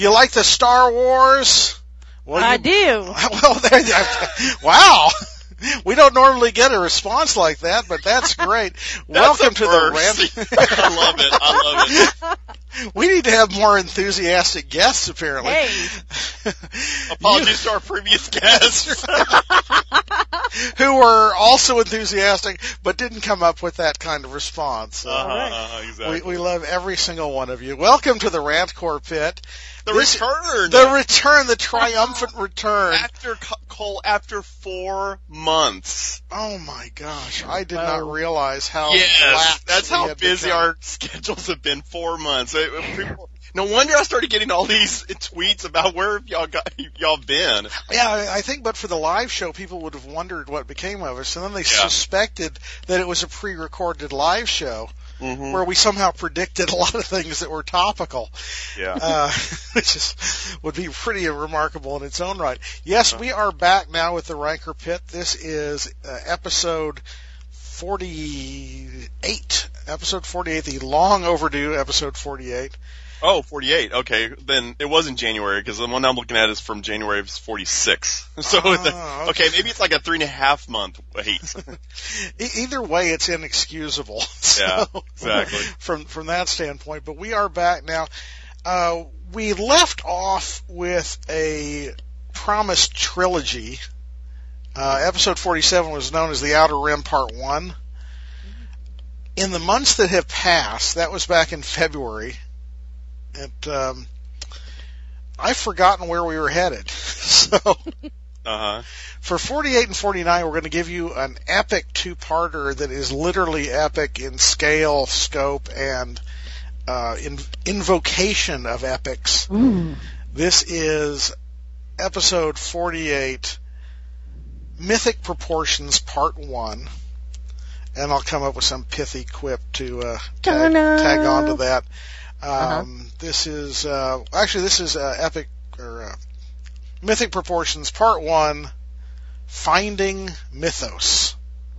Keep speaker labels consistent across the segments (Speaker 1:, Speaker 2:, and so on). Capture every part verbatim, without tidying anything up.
Speaker 1: You like the Star Wars? Well,
Speaker 2: I
Speaker 1: you,
Speaker 2: do.
Speaker 1: Well, there you Wow. We don't normally get a response like that, but that's great.
Speaker 3: That's
Speaker 1: Welcome to the
Speaker 3: first.
Speaker 1: rant.
Speaker 3: I love it. I love it.
Speaker 1: We need to have more enthusiastic guests, apparently.
Speaker 2: Hey.
Speaker 3: Apologies to our previous guests.
Speaker 1: Who were also enthusiastic, but didn't come up with that kind of response. So
Speaker 3: Uh-huh,
Speaker 2: right.
Speaker 3: uh-huh, exactly.
Speaker 1: we, we love every single one of you. Welcome to the Rantcore Pit.
Speaker 3: the
Speaker 1: This-
Speaker 3: return.
Speaker 1: The return, the triumphant return.
Speaker 3: after Cole, after four months.
Speaker 1: Oh my gosh, I did
Speaker 2: Wow.
Speaker 1: not realize how
Speaker 3: Yes,
Speaker 1: lax
Speaker 3: that's
Speaker 1: we
Speaker 3: how
Speaker 1: had
Speaker 3: busy
Speaker 1: become.
Speaker 3: our schedules have been. Four months. It- it- people- No wonder I started getting all these tweets about where have y'all got y'all been.
Speaker 1: Yeah, I I think, but for the live show, people would have wondered what became of us, and then they
Speaker 3: Yeah.
Speaker 1: suspected that it was a pre-recorded live show
Speaker 3: Mm-hmm.
Speaker 1: where we somehow predicted a lot of things that were topical,
Speaker 3: Yeah.
Speaker 1: uh, which is would be pretty remarkable in its own right. Yes, we are back now with the Ranker Pit. This is uh, episode forty-eight. Episode forty-eight, the long overdue episode forty-eight.
Speaker 3: Oh, forty-eight. Okay, then it wasn't January because the one I'm looking at is from January of forty-six. So,
Speaker 1: Oh,
Speaker 3: the,
Speaker 1: okay.
Speaker 3: okay, maybe it's like a three and a half month wait.
Speaker 1: E- either way, it's inexcusable. So,
Speaker 3: Yeah, exactly.
Speaker 1: From from that standpoint, but we are back now. Uh, we left off with a promised trilogy. Uh, episode forty-seven was known as The Outer Rim Part One. In the months that have passed, that was back in February. It, um, I've forgotten where we were headed. So.
Speaker 3: Uh-huh.
Speaker 1: For forty-eight and forty-nine, we're going to give you an epic two-parter that is literally epic in scale, scope, and uh, in, invocation of epics.
Speaker 2: Ooh.
Speaker 1: This is episode forty-eight, Mythic Proportions, Part one. And I'll come up with some pithy quip to uh, tag, tag on to that. Um,
Speaker 2: Uh-huh.
Speaker 1: This is, uh, actually, this is uh, epic, or uh, Mythic Proportions, Part one, Finding Mythos.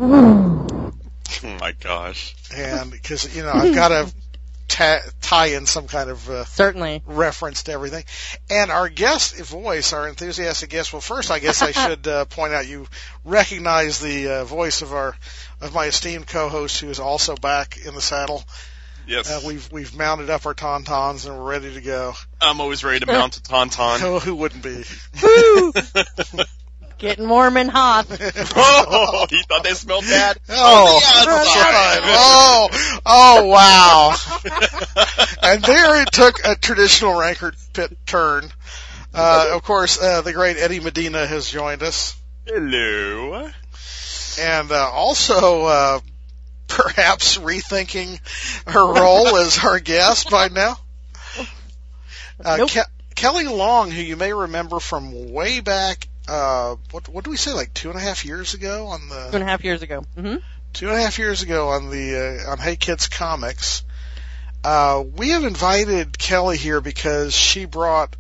Speaker 2: Ooh.
Speaker 3: Oh my gosh.
Speaker 1: And, because, you know, I've got to ta- tie in some kind of uh,
Speaker 2: Certainly.
Speaker 1: reference to everything. And our guest voice, our enthusiastic guest, well, first, I guess I should uh, point out you recognize the uh, voice of our, of my esteemed co-host who is also back in the saddle.
Speaker 3: Yes.
Speaker 1: Uh, we've, we've mounted up our tauntauns and we're ready to go.
Speaker 3: I'm always ready to mount a tauntaun.
Speaker 1: Oh, who wouldn't be?
Speaker 2: Woo! Getting warm and hot.
Speaker 3: Oh, you thought they smelled bad?
Speaker 1: Oh,
Speaker 3: On the outside.
Speaker 1: oh, oh, wow. And there it took a traditional Ranker Pit turn. Uh, of course, uh, the great Eddie Medina has joined us.
Speaker 3: Hello.
Speaker 1: And uh, also, uh, perhaps rethinking her role as our guest by now. Uh,
Speaker 2: Nope.
Speaker 1: Ke- Kelly Long, who you may remember from way back, uh, what, what do we say, like two and a half years ago on the...
Speaker 2: Two and a half years ago. Mm-hmm.
Speaker 1: Two and a half years ago on the uh, on Hey Kids Comics, uh, we have invited Kelly here because she brought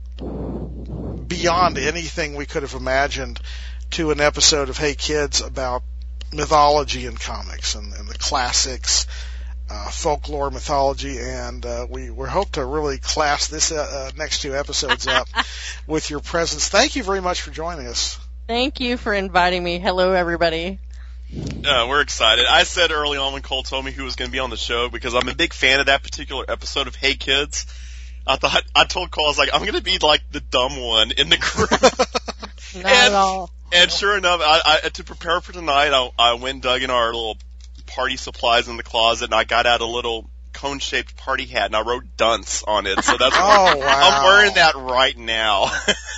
Speaker 1: beyond anything we could have imagined to an episode of Hey Kids about mythology in comics and, and the classics, uh, folklore, mythology, and uh, we we hope to really class this uh, uh, next two episodes up with your presence. Thank you very much for joining us.
Speaker 2: Thank you for inviting me. Hello, everybody.
Speaker 3: Uh, we're excited. I said early on when Cole told me who was going to be on the show because I'm a big fan of that particular episode of Hey Kids. I thought I told Cole I was like I'm going to be like the dumb one in the group.
Speaker 2: Not at all.
Speaker 3: And sure enough, I, I to prepare for tonight, I, I went and dug in our little party supplies in the closet, and I got out a little cone-shaped party hat, and I wrote "dunce" on it. So that's
Speaker 1: Oh, wow.
Speaker 3: I'm wearing that right now.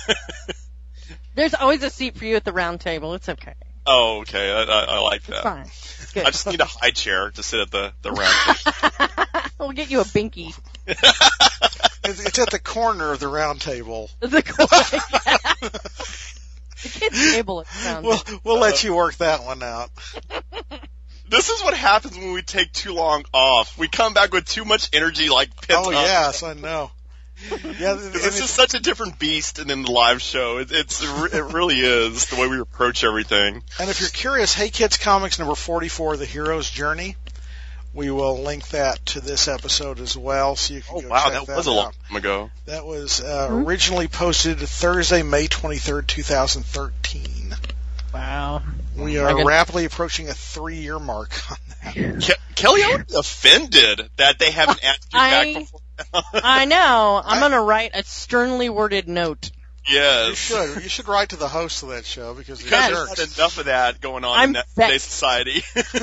Speaker 2: There's always a seat for you at the round table. It's okay.
Speaker 3: Oh, okay. I, I, I like
Speaker 2: It's
Speaker 3: that.
Speaker 2: fine. It's good.
Speaker 3: I just need a high chair to sit at the, the round table.
Speaker 2: We'll get you a binky.
Speaker 1: It's, it's at the corner of the round table.
Speaker 2: The cool- The kids' table at the round
Speaker 1: We'll
Speaker 2: table.
Speaker 1: we'll let you work that one out.
Speaker 3: This is what happens when we take too long off. We come back with too much energy, like pent
Speaker 1: Oh
Speaker 3: up.
Speaker 1: yes, I know. Yeah, and
Speaker 3: This is
Speaker 1: it's-
Speaker 3: such a different beast than the live show. It, it's it really is the way we approach everything.
Speaker 1: and if you're curious, Hey Kids Comics number forty-four, The Hero's Journey, We will link that to this episode as well, so you can
Speaker 3: Oh
Speaker 1: go
Speaker 3: wow,
Speaker 1: check
Speaker 3: that
Speaker 1: that
Speaker 3: was a
Speaker 1: out.
Speaker 3: long time ago.
Speaker 1: That was uh,
Speaker 2: Hmm?
Speaker 1: originally posted Thursday, May twenty-third, twenty thirteen.
Speaker 2: Wow.
Speaker 1: We
Speaker 2: My
Speaker 1: are
Speaker 2: goodness. rapidly
Speaker 1: rapidly approaching a three-year mark on that.
Speaker 3: Ke- Kelly, I would be offended that they haven't asked you
Speaker 2: I-
Speaker 3: back before.
Speaker 2: I know. I'm
Speaker 1: I-
Speaker 2: going to write a sternly worded note.
Speaker 3: Yes.
Speaker 1: You should. You should write to the host of that show because they're
Speaker 3: Because
Speaker 2: Yes.
Speaker 3: there's
Speaker 1: jerks.
Speaker 3: not enough of that going on
Speaker 2: I'm
Speaker 3: in that
Speaker 2: vexed.
Speaker 3: today's society.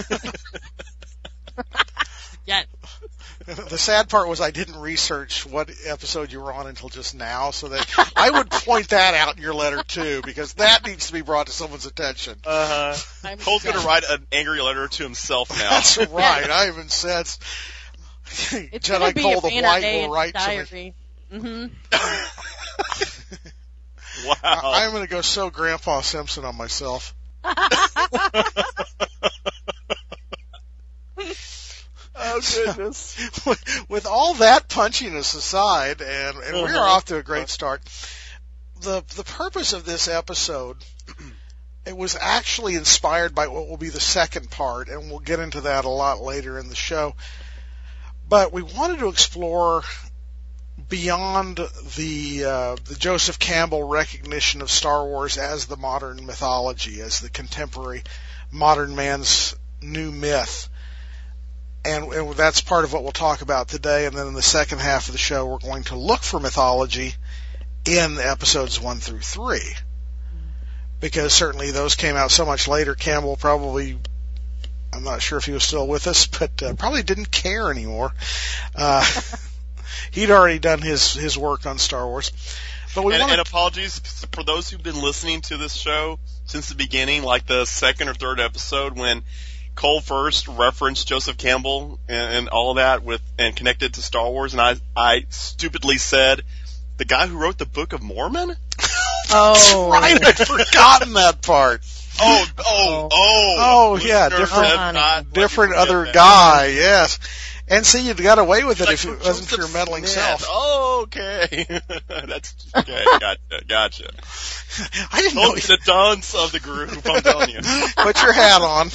Speaker 2: Yeah.
Speaker 1: The sad part was I didn't research what episode you were on until just now, so that I would point that out in your letter too, because that needs to be brought to someone's attention.
Speaker 3: uh-huh.
Speaker 2: I'm
Speaker 3: Cole's going to
Speaker 2: vexed.
Speaker 3: write an angry letter to himself now.
Speaker 1: That's right. I even said
Speaker 2: It's going to
Speaker 1: Jedi
Speaker 2: be
Speaker 1: Cole
Speaker 2: a
Speaker 1: the
Speaker 2: banner
Speaker 1: White
Speaker 2: day
Speaker 1: will
Speaker 2: in
Speaker 1: write to me.
Speaker 2: diary. Mm-hmm.
Speaker 3: Wow.
Speaker 1: I- I'm going to go so Grandpa Simpson on myself.
Speaker 3: Oh, goodness.
Speaker 1: With all that punchiness aside, and, and we're
Speaker 3: Uh-huh.
Speaker 1: off to a great start. The the purpose of this episode, it was actually inspired by what will be the second part, and we'll get into that a lot later in the show. But we wanted to explore beyond the uh, the Joseph Campbell recognition of Star Wars as the modern mythology, as the contemporary modern man's new myth. And, and that's part of what we'll talk about today. And then in the second half of the show, we're going to look for mythology in episodes one through three. Because certainly those came out so much later. Campbell probably, I'm not sure if he was still with us, but uh, probably didn't care anymore. Uh, he'd already done his, his work on Star Wars. But we
Speaker 3: And,
Speaker 1: want
Speaker 3: and apologies for those who've been listening to this show since the beginning, like the second or third episode when Cole first referenced Joseph Campbell and, and all of that with and connected to Star Wars, and I I stupidly said the guy who wrote the Book of Mormon.
Speaker 2: Oh.
Speaker 1: right, I'd forgotten that part.
Speaker 3: Oh oh oh
Speaker 1: Oh, yeah,
Speaker 3: Listeners
Speaker 1: different-
Speaker 3: have not let me
Speaker 1: Different
Speaker 3: forget
Speaker 1: other
Speaker 3: that.
Speaker 1: guy, yes. And see, you'd got away with it
Speaker 3: Like
Speaker 1: if it
Speaker 3: Joseph
Speaker 1: wasn't for your meddling
Speaker 3: Smith.
Speaker 1: self.
Speaker 3: Oh, okay. That's okay. Gotcha. Gotcha.
Speaker 1: I didn't know.
Speaker 3: Those are the dunce of the group. I'm telling you.
Speaker 1: Put your hat on.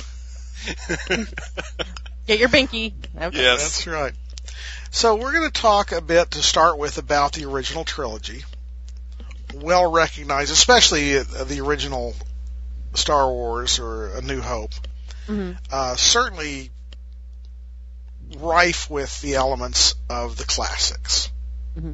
Speaker 2: Get your binky. Okay.
Speaker 3: Yes.
Speaker 1: That's right. So we're going to talk a bit to start with about the original trilogy. Well recognized, especially uh, the original Star Wars or A New Hope.
Speaker 2: Mm-hmm.
Speaker 1: Uh, certainly rife with the elements of the classics.
Speaker 2: Mhm.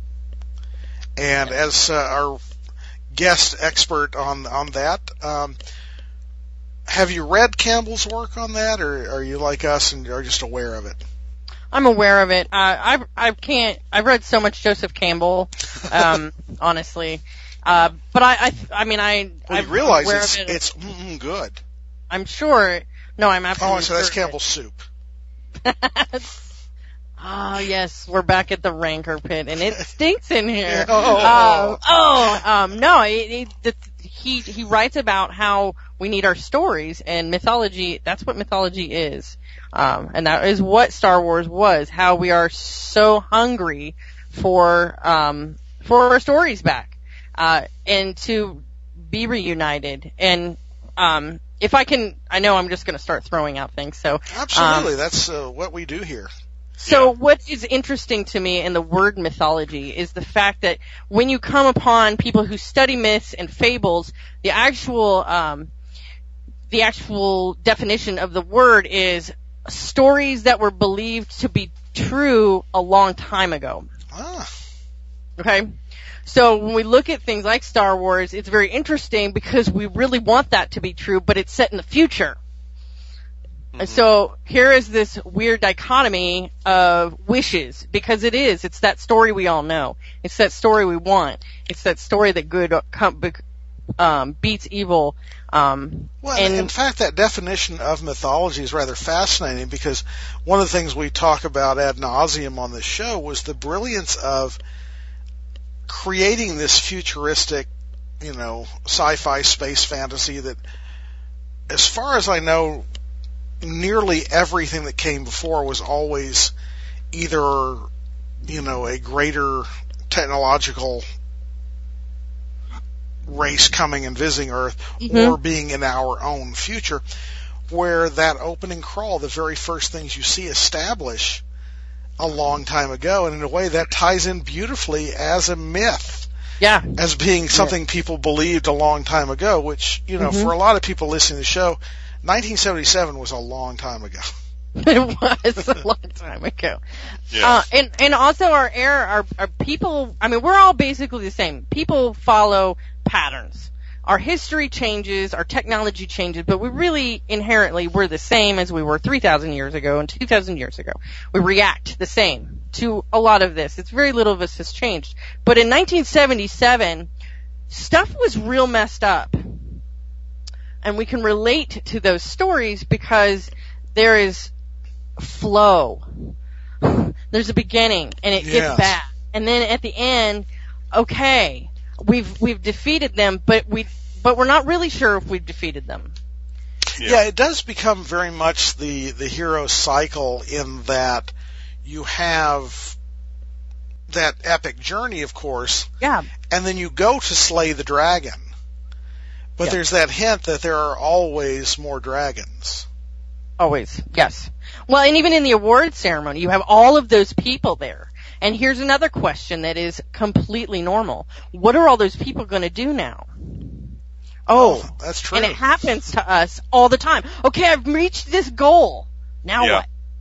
Speaker 1: And as uh, our guest expert on on that, um, have you read Campbell's work on that, or are you like us and are just aware of it?
Speaker 2: I'm aware of it. Uh, I I can't. I've read so much Joseph Campbell, um, honestly. Uh, but I, I, I mean, I.
Speaker 1: Well,
Speaker 2: I'm
Speaker 1: you realize
Speaker 2: aware
Speaker 1: it's
Speaker 2: of it.
Speaker 1: it's mm, good.
Speaker 2: I'm sure. No, I'm absolutely
Speaker 1: Oh, so that's
Speaker 2: sure of
Speaker 1: Campbell's soup.
Speaker 2: it. Oh yes, we're back at the rancor pit, and it stinks in here.
Speaker 1: Oh.
Speaker 2: Uh, oh, um, no, it, it, the, he he writes about how we need our stories and mythology. That's what mythology is, um, and that is what Star Wars was. How we are so hungry for um, for our stories back, uh, and to be reunited. And um, if I can, I know I'm just going to start throwing out things. So
Speaker 1: Absolutely, that's uh, what we do here.
Speaker 2: So
Speaker 3: Yeah.
Speaker 2: what is interesting to me in the word mythology is the fact that when you come upon people who study myths and fables, the actual um, the actual definition of the word is stories that were believed to be true a long time ago.
Speaker 1: Ah,
Speaker 2: Okay? So when we look at things like Star Wars, it's very interesting because we really want that to be true, but it's set in the future.
Speaker 3: Mhm.
Speaker 2: So here is this weird dichotomy of wishes, because it is. It's that story we all know. It's that story we want. It's that story that good um, beats evil. Um,
Speaker 1: well,
Speaker 2: and
Speaker 1: in fact, that definition of mythology is rather fascinating because one of the things we talk about ad nauseum on this show was the brilliance of creating this futuristic, you know, sci-fi space fantasy that, as far as I know, nearly everything that came before was always either, you know, a greater technological race coming and visiting Earth,
Speaker 2: Mhm.
Speaker 1: or being in our own future. where that opening crawl, the very first things you see, establish a long time ago, and in a way that ties in beautifully as a myth.
Speaker 2: Yeah.
Speaker 1: As being something yeah. people believed a long time ago, which, you know, mm-hmm. for a lot of people listening to the show, nineteen seventy-seven was a long time ago.
Speaker 2: It was a long time ago.
Speaker 3: Yeah.
Speaker 2: Uh, and, and also our era, our, our people, I mean, we're all basically the same. People follow patterns. Our history changes, our technology changes, but we really inherently, we're the same as we were three thousand years ago and two thousand years ago. We react the same to a lot of this. It's very little of us has changed. But in nineteen seventy-seven, stuff was real messed up. And we can relate to those stories because there is flow. There's a beginning, and it
Speaker 1: yes.
Speaker 2: gets bad. And then at the end, okay, we've we've defeated them, but we but we're not really sure if we've defeated them.
Speaker 1: Yeah, yeah it does become very much the the hero cycle in that you have that epic journey, of course.
Speaker 2: Yeah.
Speaker 1: And then you go to slay the dragon. But
Speaker 2: yeah.
Speaker 1: there's that hint that there are always more dragons.
Speaker 2: Always, yes. Well, and even in the awards ceremony, you have all of those people there. And here's another question that is completely normal. What are all those people going to do now? Oh,
Speaker 1: oh, that's true.
Speaker 2: And it happens to us all the time. Okay, I've reached this goal. Now
Speaker 3: yeah.
Speaker 2: what?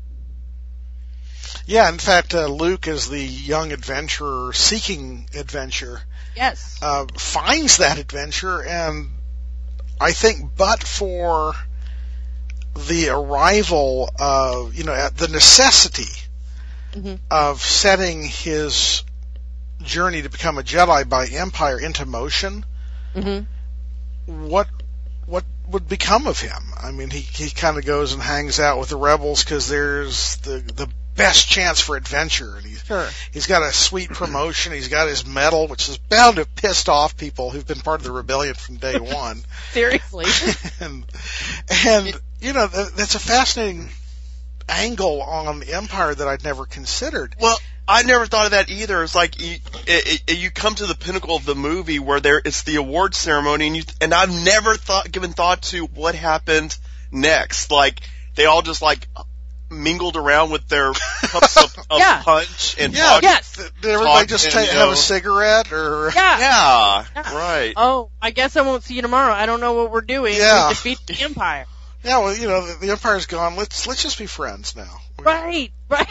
Speaker 1: Yeah, in fact, uh, Luke, as the young adventurer seeking adventure,
Speaker 2: yes,
Speaker 1: uh, finds that adventure, and I think but for the arrival of, you know, the necessity mm-hmm. of setting his journey to become a Jedi by Empire into motion,
Speaker 2: mm-hmm.
Speaker 1: what what would become of him? I mean, he he kind of goes and hangs out with the rebels because there's the the best chance for adventure, and he's
Speaker 2: sure.
Speaker 1: he's got a sweet promotion. He's got his medal, which is bound to have pissed off people who've been part of the rebellion from day one.
Speaker 2: Seriously,
Speaker 1: and and you know that's a fascinating angle on the Empire that I'd never considered.
Speaker 3: Well, I never thought of that either. It's like you, it, it, you come to the pinnacle of the movie where there it's the award ceremony, and you and I've never thought given thought to what happened next. Like they all just like mingled around with their cups of, of
Speaker 2: yeah.
Speaker 3: punch and
Speaker 1: yeah,
Speaker 3: talk,
Speaker 1: yes. Did everybody
Speaker 3: talk
Speaker 1: just
Speaker 3: and,
Speaker 1: take,
Speaker 3: you
Speaker 1: have
Speaker 3: know,
Speaker 1: a cigarette or?
Speaker 2: Yeah.
Speaker 3: yeah,
Speaker 2: yeah,
Speaker 3: right.
Speaker 2: Oh, I guess I won't see you tomorrow. I don't know what we're doing.
Speaker 1: Yeah.
Speaker 2: We defeat the Empire.
Speaker 1: Yeah, well, you know, the, the Empire's gone. Let's let's just be friends now.
Speaker 2: Right, right.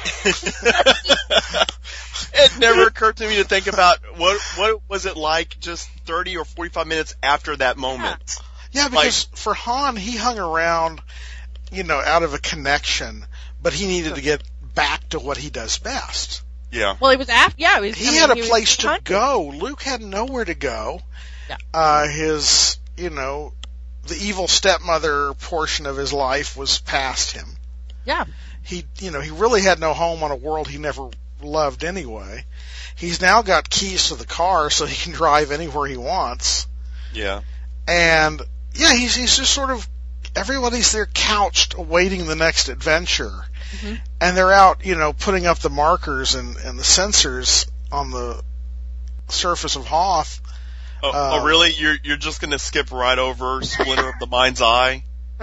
Speaker 3: It never occurred to me to think about what what was it like just thirty or forty-five minutes after that moment.
Speaker 1: Yeah, yeah because like, for Han, he hung around, you know, out of a connection, but he needed to get back to what he does best.
Speaker 3: Yeah.
Speaker 2: Well, it was after. Yeah, it was,
Speaker 1: he
Speaker 2: I mean,
Speaker 1: had a
Speaker 2: he
Speaker 1: place to
Speaker 2: hunting.
Speaker 1: go. Luke had nowhere to go.
Speaker 2: Yeah.
Speaker 1: Uh, his, you know, the evil stepmother portion of his life was past him.
Speaker 2: Yeah.
Speaker 1: He, you know, he really had no home on a world he never loved anyway. He's now got keys to the car so he can drive anywhere he wants.
Speaker 3: Yeah.
Speaker 1: And yeah, he's he's just sort of everybody's there couched awaiting the next adventure.
Speaker 2: Mm-hmm.
Speaker 1: And they're out, you know, putting up the markers and, and the sensors on the surface of Hoth.
Speaker 3: Oh,
Speaker 1: uh,
Speaker 3: oh really? You're you're just going to skip right over Splinter of the Mind's Eye?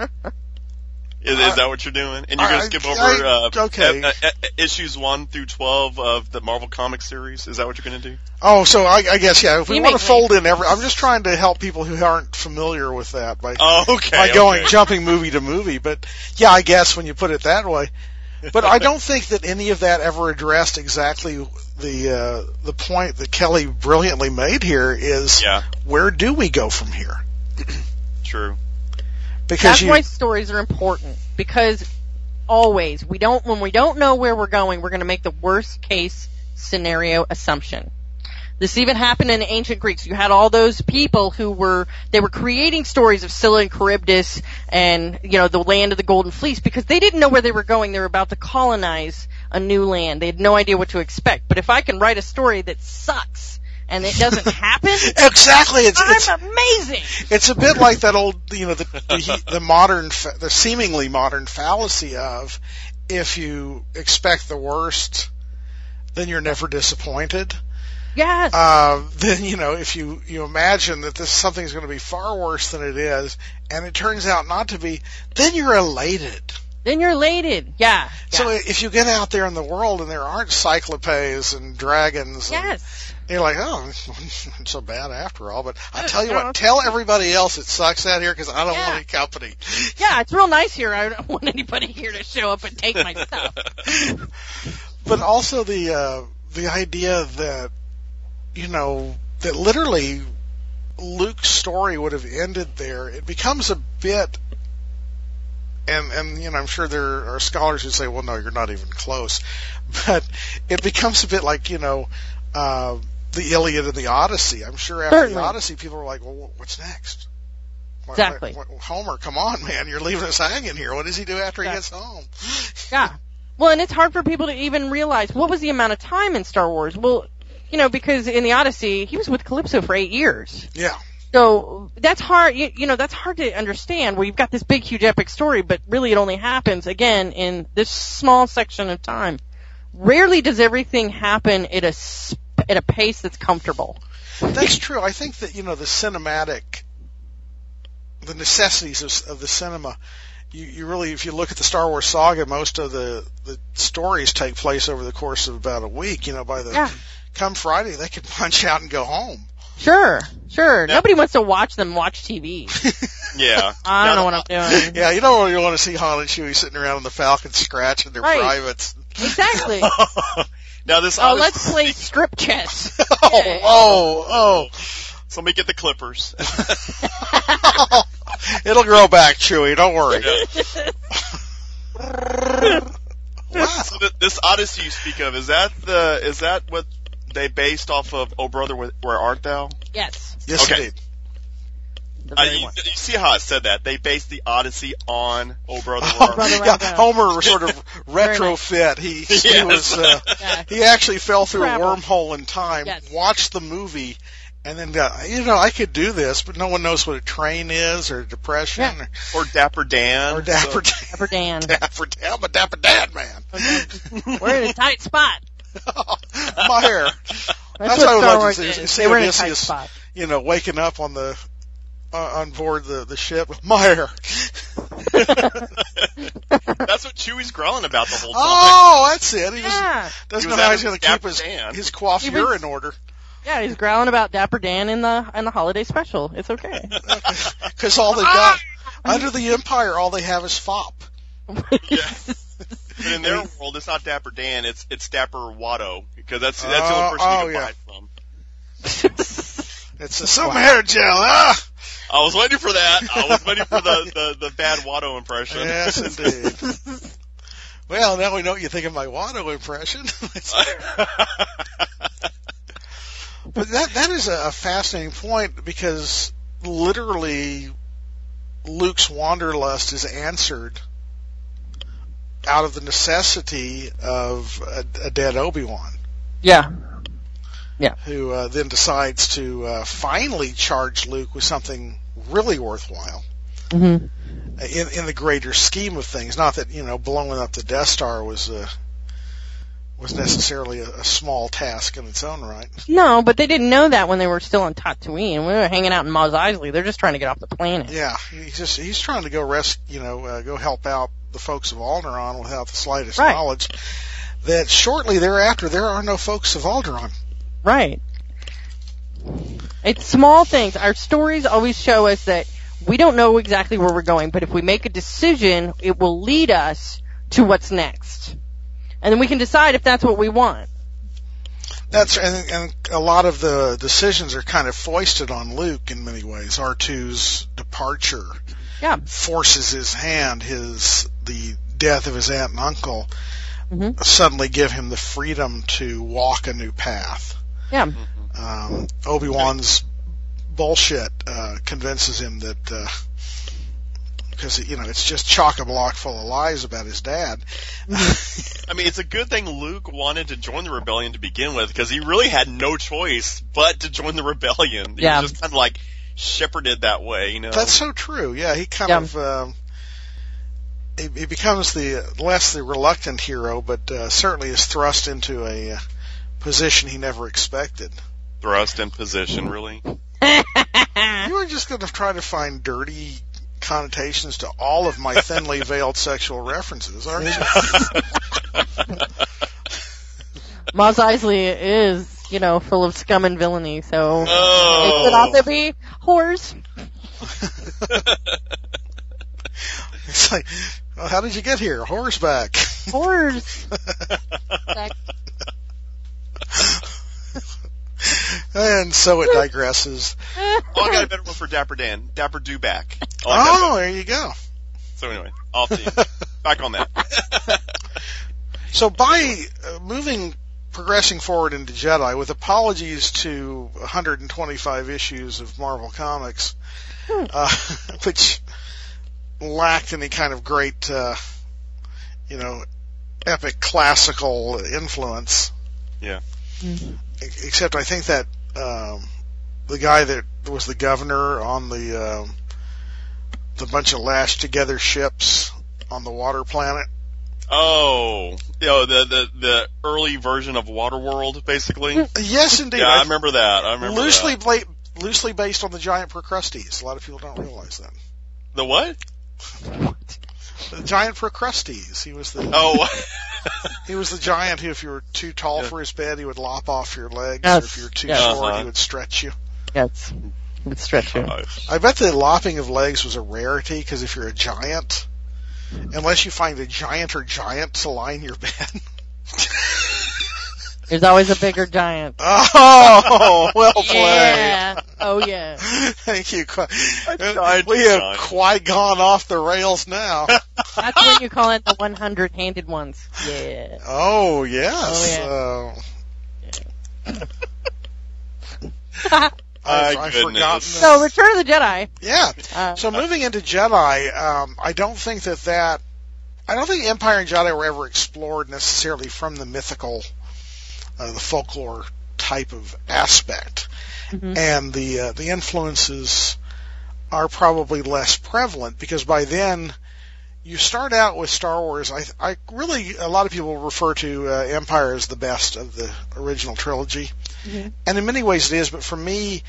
Speaker 3: Is, is that what you're doing? And you're going to skip over
Speaker 1: I,
Speaker 3: uh,
Speaker 1: okay.
Speaker 3: uh, uh, issues one through twelve of the Marvel Comics series? Is that what you're going to do?
Speaker 1: Oh, so I, I guess, yeah, if we
Speaker 2: You
Speaker 1: want
Speaker 2: make
Speaker 1: to fold in every, I'm just trying to help people who aren't familiar with that by,
Speaker 3: Oh, okay.
Speaker 1: by going,
Speaker 3: okay.
Speaker 1: jumping movie to movie. But yeah, I guess when you put it that way. But I don't think that any of that ever addressed exactly the, uh, the point that Kelly brilliantly made here is,
Speaker 3: Yeah.
Speaker 1: where do we go from here?
Speaker 3: True.
Speaker 1: Because
Speaker 2: That's
Speaker 1: you,
Speaker 2: why stories are important. Because always, we don't, when we don't know where we're going, we're going to make the worst case scenario assumption. This even happened in ancient Greeks. You had all those people who were, they were creating stories of Scylla and Charybdis and, you know, the land of the Golden Fleece because they didn't know where they were going. They were about to colonize a new land. They had no idea what to expect. But if I can write a story that sucks and it doesn't happen,
Speaker 1: exactly, it's,
Speaker 2: I'm
Speaker 1: it's
Speaker 2: amazing.
Speaker 1: It's a bit like that old, you know, the the, the modern, the seemingly modern fallacy of if you expect the worst, then you're never disappointed.
Speaker 2: Yes.
Speaker 1: Uh, then, you know, if you, you imagine that this something's going to be far worse than it is, and it turns out not to be, then you're elated.
Speaker 2: Then you're elated. Yeah.
Speaker 1: So
Speaker 2: yeah.
Speaker 1: if you get out there in the world and there aren't cyclopes and dragons, and
Speaker 2: Yes.
Speaker 1: you're like, oh, it's not so bad after all. But I tell you what, tell everybody else it sucks out here because I don't
Speaker 2: Yeah.
Speaker 1: want any company.
Speaker 2: Yeah, it's real nice here. I don't want anybody here to show up and take my stuff.
Speaker 1: But also the uh, the idea that, you know, that literally Luke's story would have ended there. It becomes a bit, and, and you know, I'm sure there are scholars who say, well, no, you're not even close. But it becomes a bit like, you know, uh, the Iliad and the Odyssey. I'm sure after
Speaker 2: Certainly.
Speaker 1: the Odyssey, people were like, well, what's next? What-
Speaker 2: Exactly.
Speaker 1: what- what- Homer, come on, man, you're leaving us hanging here. What does he do after he gets home?
Speaker 2: Yeah. Well, and it's hard for people to even realize what was the amount of time in Star Wars. Well, you know, because in the Odyssey, he was with Calypso for eight years.
Speaker 1: Yeah.
Speaker 2: So that's hard, you, you know, that's hard to understand where you've got this big, huge, epic story, but really it only happens, again, in this small section of time. Rarely does everything happen at a, sp- at a pace that's comfortable.
Speaker 1: That's true. I think that, you know, the cinematic, the necessities of, of the cinema, you, you really, if you look at the Star Wars saga, most of the, the stories take place over the course of about a week. You know, by the,
Speaker 2: Yeah.
Speaker 1: come Friday, they could punch out and go home.
Speaker 2: Sure, sure.
Speaker 3: Yeah.
Speaker 2: Nobody wants to watch them watch T V.
Speaker 3: Yeah.
Speaker 2: I don't
Speaker 3: Now,
Speaker 2: know what I'm doing.
Speaker 1: Yeah, you don't really want to see Han and Chewie sitting around in the Falcon scratching their
Speaker 2: Right.
Speaker 1: privates.
Speaker 2: Exactly.
Speaker 3: Now this.
Speaker 2: Oh,
Speaker 3: Odyssey-
Speaker 2: let's play strip chess.
Speaker 1: Oh, oh, oh.
Speaker 3: So let me get the clippers.
Speaker 1: It'll grow back, Chewie. Don't worry. Wow.
Speaker 3: So th- this Odyssey you speak of, is that the is that what they based off of Oh Brother, Where Where Art Thou?
Speaker 2: Yes.
Speaker 1: Yes,
Speaker 3: Okay.
Speaker 1: indeed.
Speaker 2: The
Speaker 3: Uh,
Speaker 2: very
Speaker 3: you,
Speaker 2: one.
Speaker 3: you see how I said that? They based the Odyssey on Oh Brother, Where
Speaker 1: Oh,
Speaker 3: Art
Speaker 2: Brother,
Speaker 3: Thou.
Speaker 2: Where
Speaker 1: yeah,
Speaker 2: Art Thou.
Speaker 1: Homer was sort of
Speaker 2: Very
Speaker 1: retrofit. He, he
Speaker 3: Yes.
Speaker 1: was uh,
Speaker 2: Yeah.
Speaker 1: he actually fell through
Speaker 2: Travel.
Speaker 1: a wormhole in time,
Speaker 2: Yes.
Speaker 1: watched the movie, and then got, you know, I could do this, but no one knows what a train is or depression
Speaker 2: Yeah.
Speaker 3: Or Dapper Dan.
Speaker 1: or, or Dapper Dan.
Speaker 2: Dapper Dan.
Speaker 1: Dapper Dan. I'm a Dapper Dan man.
Speaker 2: We're in a tight spot.
Speaker 1: My hair.
Speaker 2: That's,
Speaker 1: That's what I
Speaker 2: what
Speaker 1: would
Speaker 2: Star
Speaker 1: like
Speaker 2: Wars
Speaker 1: to see,
Speaker 2: is.
Speaker 1: see
Speaker 2: They were in a tight
Speaker 1: Odysseus,
Speaker 2: spot.
Speaker 1: you know, waking up on the uh, on board the the ship with my hair.
Speaker 3: That's what Chewie's growling about the whole time.
Speaker 1: Oh, that's it. He just
Speaker 2: Yeah.
Speaker 1: doesn't
Speaker 3: He was
Speaker 1: know how
Speaker 3: at
Speaker 1: he's going to
Speaker 3: Dapper
Speaker 1: keep his
Speaker 3: Dan.
Speaker 1: his coiffure
Speaker 2: He was-
Speaker 1: in order.
Speaker 2: Yeah, he's growling about Dapper Dan in the in the holiday special. It's okay.
Speaker 1: Because all they've got under the Empire, all they have is fop.
Speaker 3: Yeah. But in their world, it's not Dapper Dan, it's it's Dapper Watto, because that's that's the
Speaker 1: Oh,
Speaker 3: only person
Speaker 1: oh,
Speaker 3: you can
Speaker 1: yeah.
Speaker 3: buy it from.
Speaker 1: It's a some hair gel. Ah,
Speaker 3: I was waiting for that. I was waiting for the, the, the bad Watto impression.
Speaker 1: yes, indeed. Well, now we know what you think of my Watto impression. But that that is a fascinating point because literally Luke's wanderlust is answered out of the necessity of a, a dead Obi-Wan,
Speaker 2: Yeah.
Speaker 1: who uh, then decides to uh, finally charge Luke with something really worthwhile
Speaker 2: Mm-hmm.
Speaker 1: in in the greater scheme of things. Not that, you know, blowing up the Death Star was uh, was necessarily a, a small task in its own right.
Speaker 2: No, but they didn't know that when they were still on Tatooine. We were hanging out in Mos Eisley. They're just trying to get off the planet.
Speaker 1: Yeah, he's just he's trying to go rest, you know, uh, go help out the folks of Alderaan without the slightest
Speaker 2: Right.
Speaker 1: knowledge that shortly thereafter there are no folks of Alderaan.
Speaker 2: Right. It's small things. Our stories always show us that we don't know exactly where we're going, but if we make a decision, it will lead us to what's next. And then we can decide if that's what we want.
Speaker 1: That's and, and a lot of the decisions are kind of foisted on Luke in many ways. R two's departure
Speaker 2: Yeah.
Speaker 1: forces his hand. His the death of his aunt and uncle
Speaker 2: Mm-hmm.
Speaker 1: suddenly give him the freedom to walk a new path.
Speaker 2: Yeah.
Speaker 1: Um, Obi-Wan's bullshit uh, convinces him that uh, because you know it's just chock a block full of lies about his dad.
Speaker 3: I mean, it's a good thing Luke wanted to join the rebellion to begin with, because he really had no choice but to join the rebellion. He
Speaker 2: Yeah.
Speaker 3: was just kind of like shepherded that way, you know.
Speaker 1: That's so true. Yeah, he kind
Speaker 2: Yeah.
Speaker 1: of um, he, he becomes the less the reluctant hero, but uh, certainly is thrust into a uh, position he never expected.
Speaker 3: Thrust and position, really?
Speaker 1: You were just going to try to find dirty connotations to all of my thinly veiled sexual references, aren't you?
Speaker 2: Mos Eisley is, you know, full of scum and villainy, so
Speaker 3: Oh.
Speaker 2: it could also be whores.
Speaker 1: It's like, well, how did you get here? Horseback.
Speaker 2: Whores.
Speaker 1: And so it digresses.
Speaker 3: Oh, I got a better one for Dapper Dan. Dapper Do Back. Oh, I got
Speaker 1: Oh, there you go.
Speaker 3: that. So anyway, off to you. Back on that.
Speaker 1: So by uh, moving, progressing forward into Jedi, with apologies to one hundred twenty-five issues of Marvel Comics, uh, which lacked any kind of great, uh, you know, epic classical influence.
Speaker 3: Yeah.
Speaker 1: Except I think that um, the guy that was the governor on the um, the bunch of lashed together ships on the water planet.
Speaker 3: Oh, you know, the, the, the early version of Waterworld, basically?
Speaker 1: Yes, indeed.
Speaker 3: Yeah, I remember that. I remember
Speaker 1: loosely
Speaker 3: that.
Speaker 1: bla- loosely based on the giant Procrustes. A lot of people don't realize that.
Speaker 3: The what?
Speaker 1: The giant Procrustes. He was the
Speaker 3: Oh,
Speaker 1: he was the giant who, if you were too tall for his bed, he would lop off your legs.
Speaker 2: Yes.
Speaker 1: Or if you were too
Speaker 2: Yes.
Speaker 1: short,
Speaker 3: Uh-huh.
Speaker 1: he would stretch you.
Speaker 2: Yes. It would stretch you.
Speaker 3: gosh.
Speaker 1: I bet the lopping of legs was a rarity, because if you're a giant, unless you find a gianter giant to lie in your bed.
Speaker 2: There's always a bigger giant.
Speaker 1: Oh, well played.
Speaker 2: Yeah. Oh, yeah.
Speaker 1: Thank you. Qui-
Speaker 3: giant
Speaker 1: we have
Speaker 3: giant.
Speaker 1: quite gone off the rails now.
Speaker 2: That's when you call it the one hundred handed ones. Yeah.
Speaker 1: Oh, yes. Uh, I've,
Speaker 3: My
Speaker 1: I've
Speaker 3: goodness.
Speaker 1: forgotten.
Speaker 2: So, Return of the Jedi.
Speaker 1: Yeah.
Speaker 2: Uh,
Speaker 1: So moving into Jedi, um, I don't think that that, I don't think Empire and Jedi were ever explored necessarily from the mythical, uh, the folklore type of aspect,
Speaker 2: mhm.
Speaker 1: and the uh, the influences are probably less prevalent, because by then you start out with Star Wars. I, I really, a lot of people refer to uh, Empire as the best of the original trilogy,
Speaker 2: Mhm.
Speaker 1: and in many ways it is. But for me,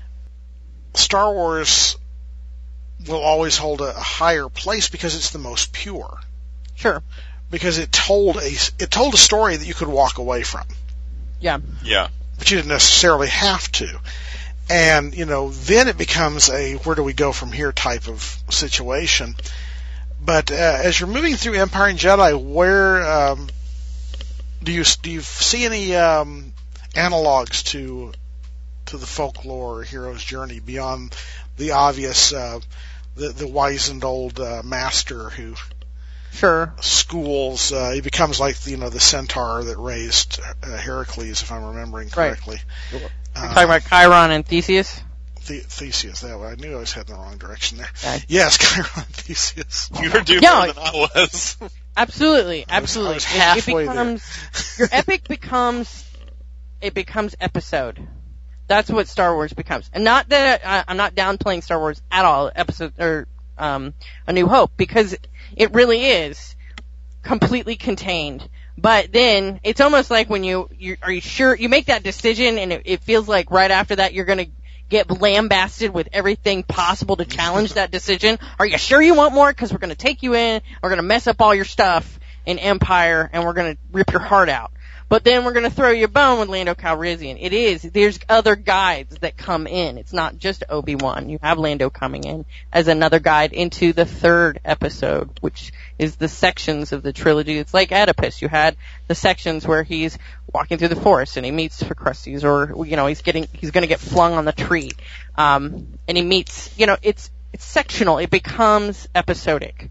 Speaker 1: Star Wars will always hold a, a higher place because it's the most pure.
Speaker 2: Sure.
Speaker 1: Because it told a it told a story that you could walk away from,
Speaker 2: Yeah.
Speaker 3: Yeah.
Speaker 1: but you didn't necessarily have to. And you know, then it becomes a where do we go from here type of situation. But uh, as you're moving through Empire and Jedi, where um, do you do you see any um, analogs to to the folklore or hero's journey beyond the obvious uh, the the wizened old uh, master who
Speaker 2: Sure.
Speaker 1: schools? Uh, he becomes like you know the centaur that raised uh, Heracles, if I'm remembering correctly.
Speaker 2: You're
Speaker 1: Uh,
Speaker 2: talking about Chiron and Theseus?
Speaker 1: The- Theseus. That way. I knew I was heading the wrong direction there.
Speaker 2: Okay.
Speaker 1: Yes, Chiron Theseus.
Speaker 3: You were doing
Speaker 2: Yeah.
Speaker 3: better than I was.
Speaker 2: Absolutely,
Speaker 1: I was- I
Speaker 2: absolutely.
Speaker 1: was
Speaker 2: It-
Speaker 1: halfway
Speaker 2: it
Speaker 1: there.
Speaker 2: becomes your epic becomes it becomes episode. That's what Star Wars becomes, and not that I, I'm not downplaying Star Wars at all. Episode or um, A New Hope, because it really is completely contained. But then it's almost like when you you are you sure you make that decision, and it, it feels like right after that you're gonna get lambasted with everything possible to challenge that decision. Are you sure you want more? Because we're going to take you in, we're going to mess up all your stuff in Empire, and we're going to rip your heart out. But then we're going to throw you a bone with Lando Calrissian. It is. There's other guides that come in. It's not just Obi-Wan. You have Lando coming in as another guide into the third episode, which is the sections of the trilogy. It's like Oedipus. You had the sections where he's walking through the forest and he meets Procrustes, or, you know, he's getting, he's going to get flung on the tree. Um, and he meets, you know, it's, it's sectional. It becomes episodic.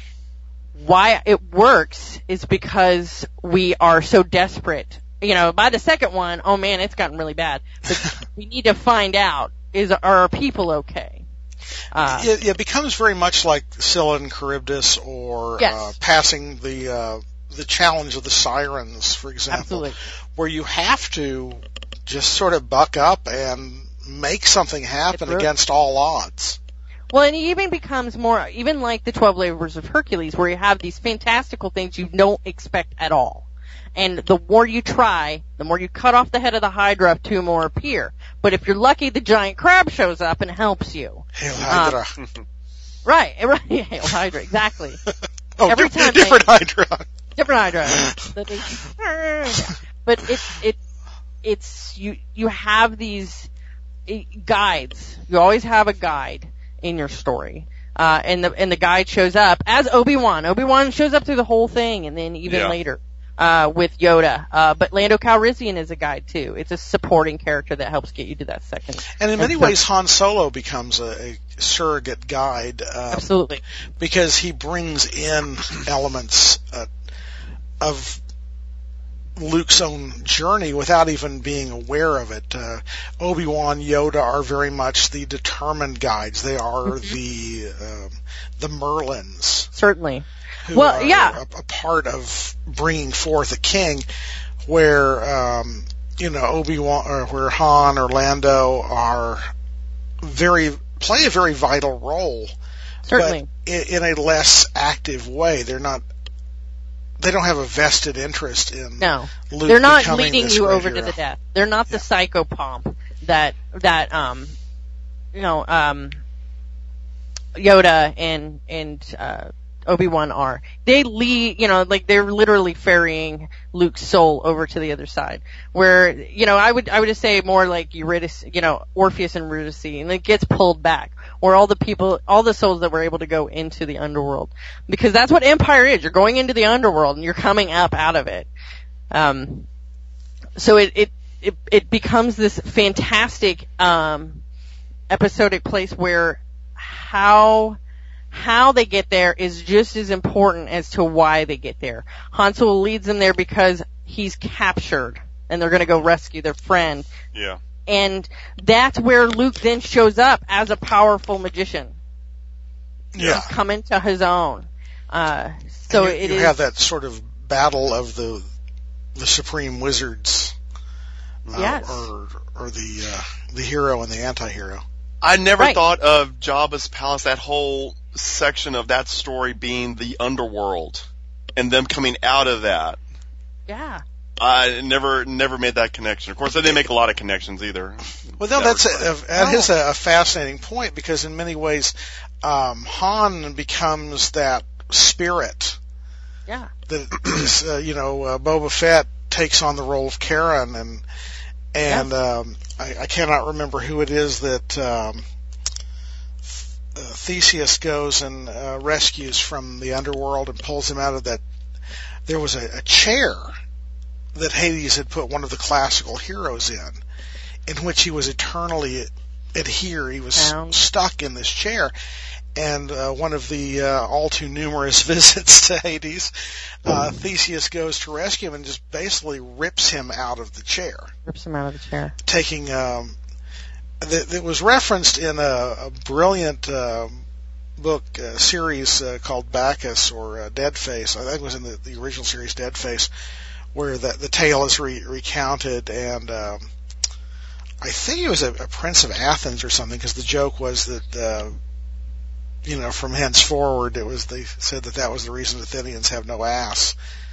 Speaker 2: Why it works is because we are so desperate. You know, by the second one, oh man, it's gotten really bad. But we need to find out, is, are our people okay? Uh,
Speaker 1: it, it becomes very much like Scylla and Charybdis, or
Speaker 2: Yes.
Speaker 1: uh, passing the uh, the challenge of the sirens, for example,
Speaker 2: absolutely.
Speaker 1: where you have to just sort of buck up and make something happen
Speaker 2: through.
Speaker 1: against all odds.
Speaker 2: Well, and it even becomes more, even like the twelve Labors of Hercules, where you have these fantastical things you don't expect at all. And the more you try, the more you cut off the head of the Hydra, two more appear. But if you're lucky, the giant crab shows up and helps you.
Speaker 1: Hail Hydra.
Speaker 2: Um, right, right. Hail Hydra, exactly.
Speaker 1: oh,
Speaker 2: Every
Speaker 1: different,
Speaker 2: time they-
Speaker 1: different Hydra.
Speaker 2: Different Hydra. But it's, it, it's, you, you have these eh, guides. You always have a guide in your story. Uh, and the, and the guide shows up as Obi-Wan. Obi-Wan shows up through the whole thing and then even
Speaker 3: Yeah.
Speaker 2: later, uh, with Yoda. Uh, but Lando Calrissian is a guide too. It's a supporting character that helps get you to that second.
Speaker 1: And in many
Speaker 2: and third.
Speaker 1: ways, Han Solo becomes a, a surrogate guide. Um,
Speaker 2: Absolutely.
Speaker 1: Because he brings in elements uh, of Luke's own journey without even being aware of it. Uh, Obi-Wan, Yoda are very much the determined guides. They are
Speaker 2: Mm-hmm.
Speaker 1: the um, the Merlins
Speaker 2: Certainly.
Speaker 1: who
Speaker 2: Well,
Speaker 1: are
Speaker 2: yeah.
Speaker 1: a, a part of bringing forth a king, where um, you know Obi-Wan or where Han or Lando are very play a very vital role.
Speaker 2: Certainly.
Speaker 1: But in, in a less active way. They're not. They don't have a vested interest in.
Speaker 2: No.
Speaker 1: Luke
Speaker 2: They're not
Speaker 1: becoming
Speaker 2: leading
Speaker 1: this
Speaker 2: you
Speaker 1: great
Speaker 2: over
Speaker 1: hero.
Speaker 2: to the death. They're not the
Speaker 1: Yeah.
Speaker 2: psychopomp that that um you know um Yoda and and uh Obi-Wan are. They lead, you know, like they're literally ferrying Luke's soul over to the other side. Where, you know, I would I would just say more like Eurydice, you know, Orpheus and Eurydice, and it gets pulled back. Or all the people, all the souls that were able to go into the underworld, because that's what Empire is. You're going into the underworld and you're coming up out of it. Um, so it it it, it becomes this fantastic um, episodic place where how how they get there is just as important as to why they get there. Han Solo leads them there because he's captured and they're going to go rescue their friend.
Speaker 3: Yeah.
Speaker 2: And that's where Luke then shows up as a powerful magician.
Speaker 1: Yeah.
Speaker 2: He's coming to his own. Uh, so
Speaker 1: And you,
Speaker 2: it
Speaker 1: you
Speaker 2: is.
Speaker 1: have that sort of battle of the the supreme wizards, uh,
Speaker 2: Yes.
Speaker 1: or or the uh, the hero and the anti-hero.
Speaker 3: I never
Speaker 2: Right.
Speaker 3: thought of Jabba's palace, that whole section of that story being the underworld, and them coming out of that.
Speaker 2: Yeah.
Speaker 3: I never never made that connection. Of course, I didn't make a lot of connections either.
Speaker 1: Well, no,
Speaker 3: That
Speaker 1: that's
Speaker 3: regard.
Speaker 1: a, a, that
Speaker 2: Oh.
Speaker 1: is a, a fascinating point because in many ways, um, Han becomes that spirit
Speaker 2: Yeah.
Speaker 1: that is, uh, you know, uh, Boba Fett takes on the role of Karen, and and um, I, I cannot remember who it is that um, uh, Theseus goes and uh, rescues from the underworld and pulls him out of that. There was a, a chair that Hades had put one of the classical heroes in, in which he was eternally adhere. He was
Speaker 2: Bound.
Speaker 1: stuck in this chair. And uh, one of the uh, all too numerous visits to Hades, uh, Theseus goes to rescue him and just basically rips him out of the chair,
Speaker 2: Rips him out of the chair.
Speaker 1: taking. Um, that, that was referenced in a, a brilliant um, book uh, series uh, called Bacchus or uh, Dead Face. I think it was in the, the original series Dead Face, where the, the tale is re- recounted, and um, I think it was a, a Prince of Athens or something, because the joke was that. Uh, You know, from henceforward, it was they said that that was the reason Athenians have no ass.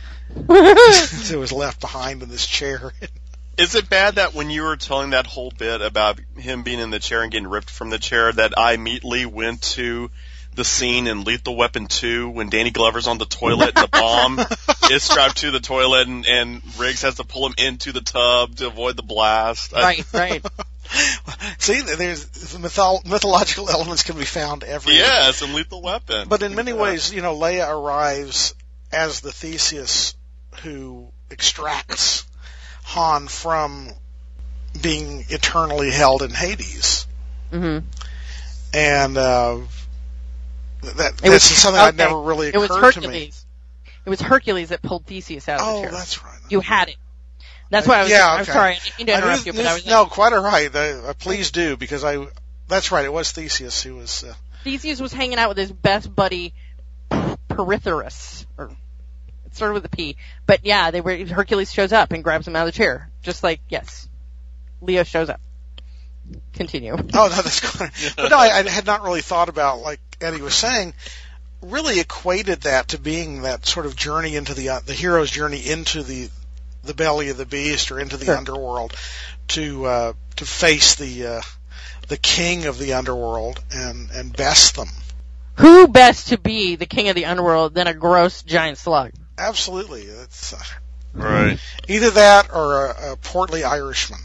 Speaker 1: It was left behind in this chair.
Speaker 3: Is it bad that when you were telling that whole bit about him being in the chair and getting ripped from the chair, that I immediately went to the scene in Lethal Weapon two when Danny Glover's on the toilet and the bomb is strapped to the toilet and, and Riggs has to pull him into the tub to avoid the blast? I-
Speaker 2: Right, right.
Speaker 1: See, there's the mytho- mythological elements can be found everywhere.
Speaker 3: Yes, in Lethal Weapon.
Speaker 1: But in many
Speaker 3: Yeah.
Speaker 1: ways, you know, Leia arrives as the Theseus who extracts Han from being eternally held in Hades.
Speaker 2: hmm
Speaker 1: And uh, that,
Speaker 2: It
Speaker 1: that's
Speaker 2: was
Speaker 1: something
Speaker 2: okay.
Speaker 1: that never really
Speaker 2: It was
Speaker 1: occurred to me.
Speaker 2: Hercules. It was Hercules that pulled Theseus out of the
Speaker 1: Oh,
Speaker 2: chair.
Speaker 1: that's right.
Speaker 2: You had it. That's why I was.
Speaker 1: Yeah,
Speaker 2: I'm
Speaker 1: okay.
Speaker 2: sorry. I didn't mean to
Speaker 1: I
Speaker 2: interrupt
Speaker 1: knew-
Speaker 2: you, but I was.
Speaker 1: no, quite all right. Uh, please do, because I. That's right. It was Theseus who was. Uh,
Speaker 2: Theseus was hanging out with his best buddy, Perithurus, or it started with a P. But yeah, they were. Hercules shows up and grabs him out of the chair, just like yes, Leo shows up. Continue.
Speaker 1: oh no, that's good. But no, I, I had not really thought about, like Eddie was saying, really equated that to being that sort of journey into the uh, the hero's journey into the the belly of the beast or into the
Speaker 2: Sure.
Speaker 1: underworld to uh, to face the uh, the king of the underworld and and best them.
Speaker 2: Who best to be the king of the underworld than a gross giant slug?
Speaker 1: Absolutely, it's uh,
Speaker 3: Right.
Speaker 1: either that or a, a portly Irishman.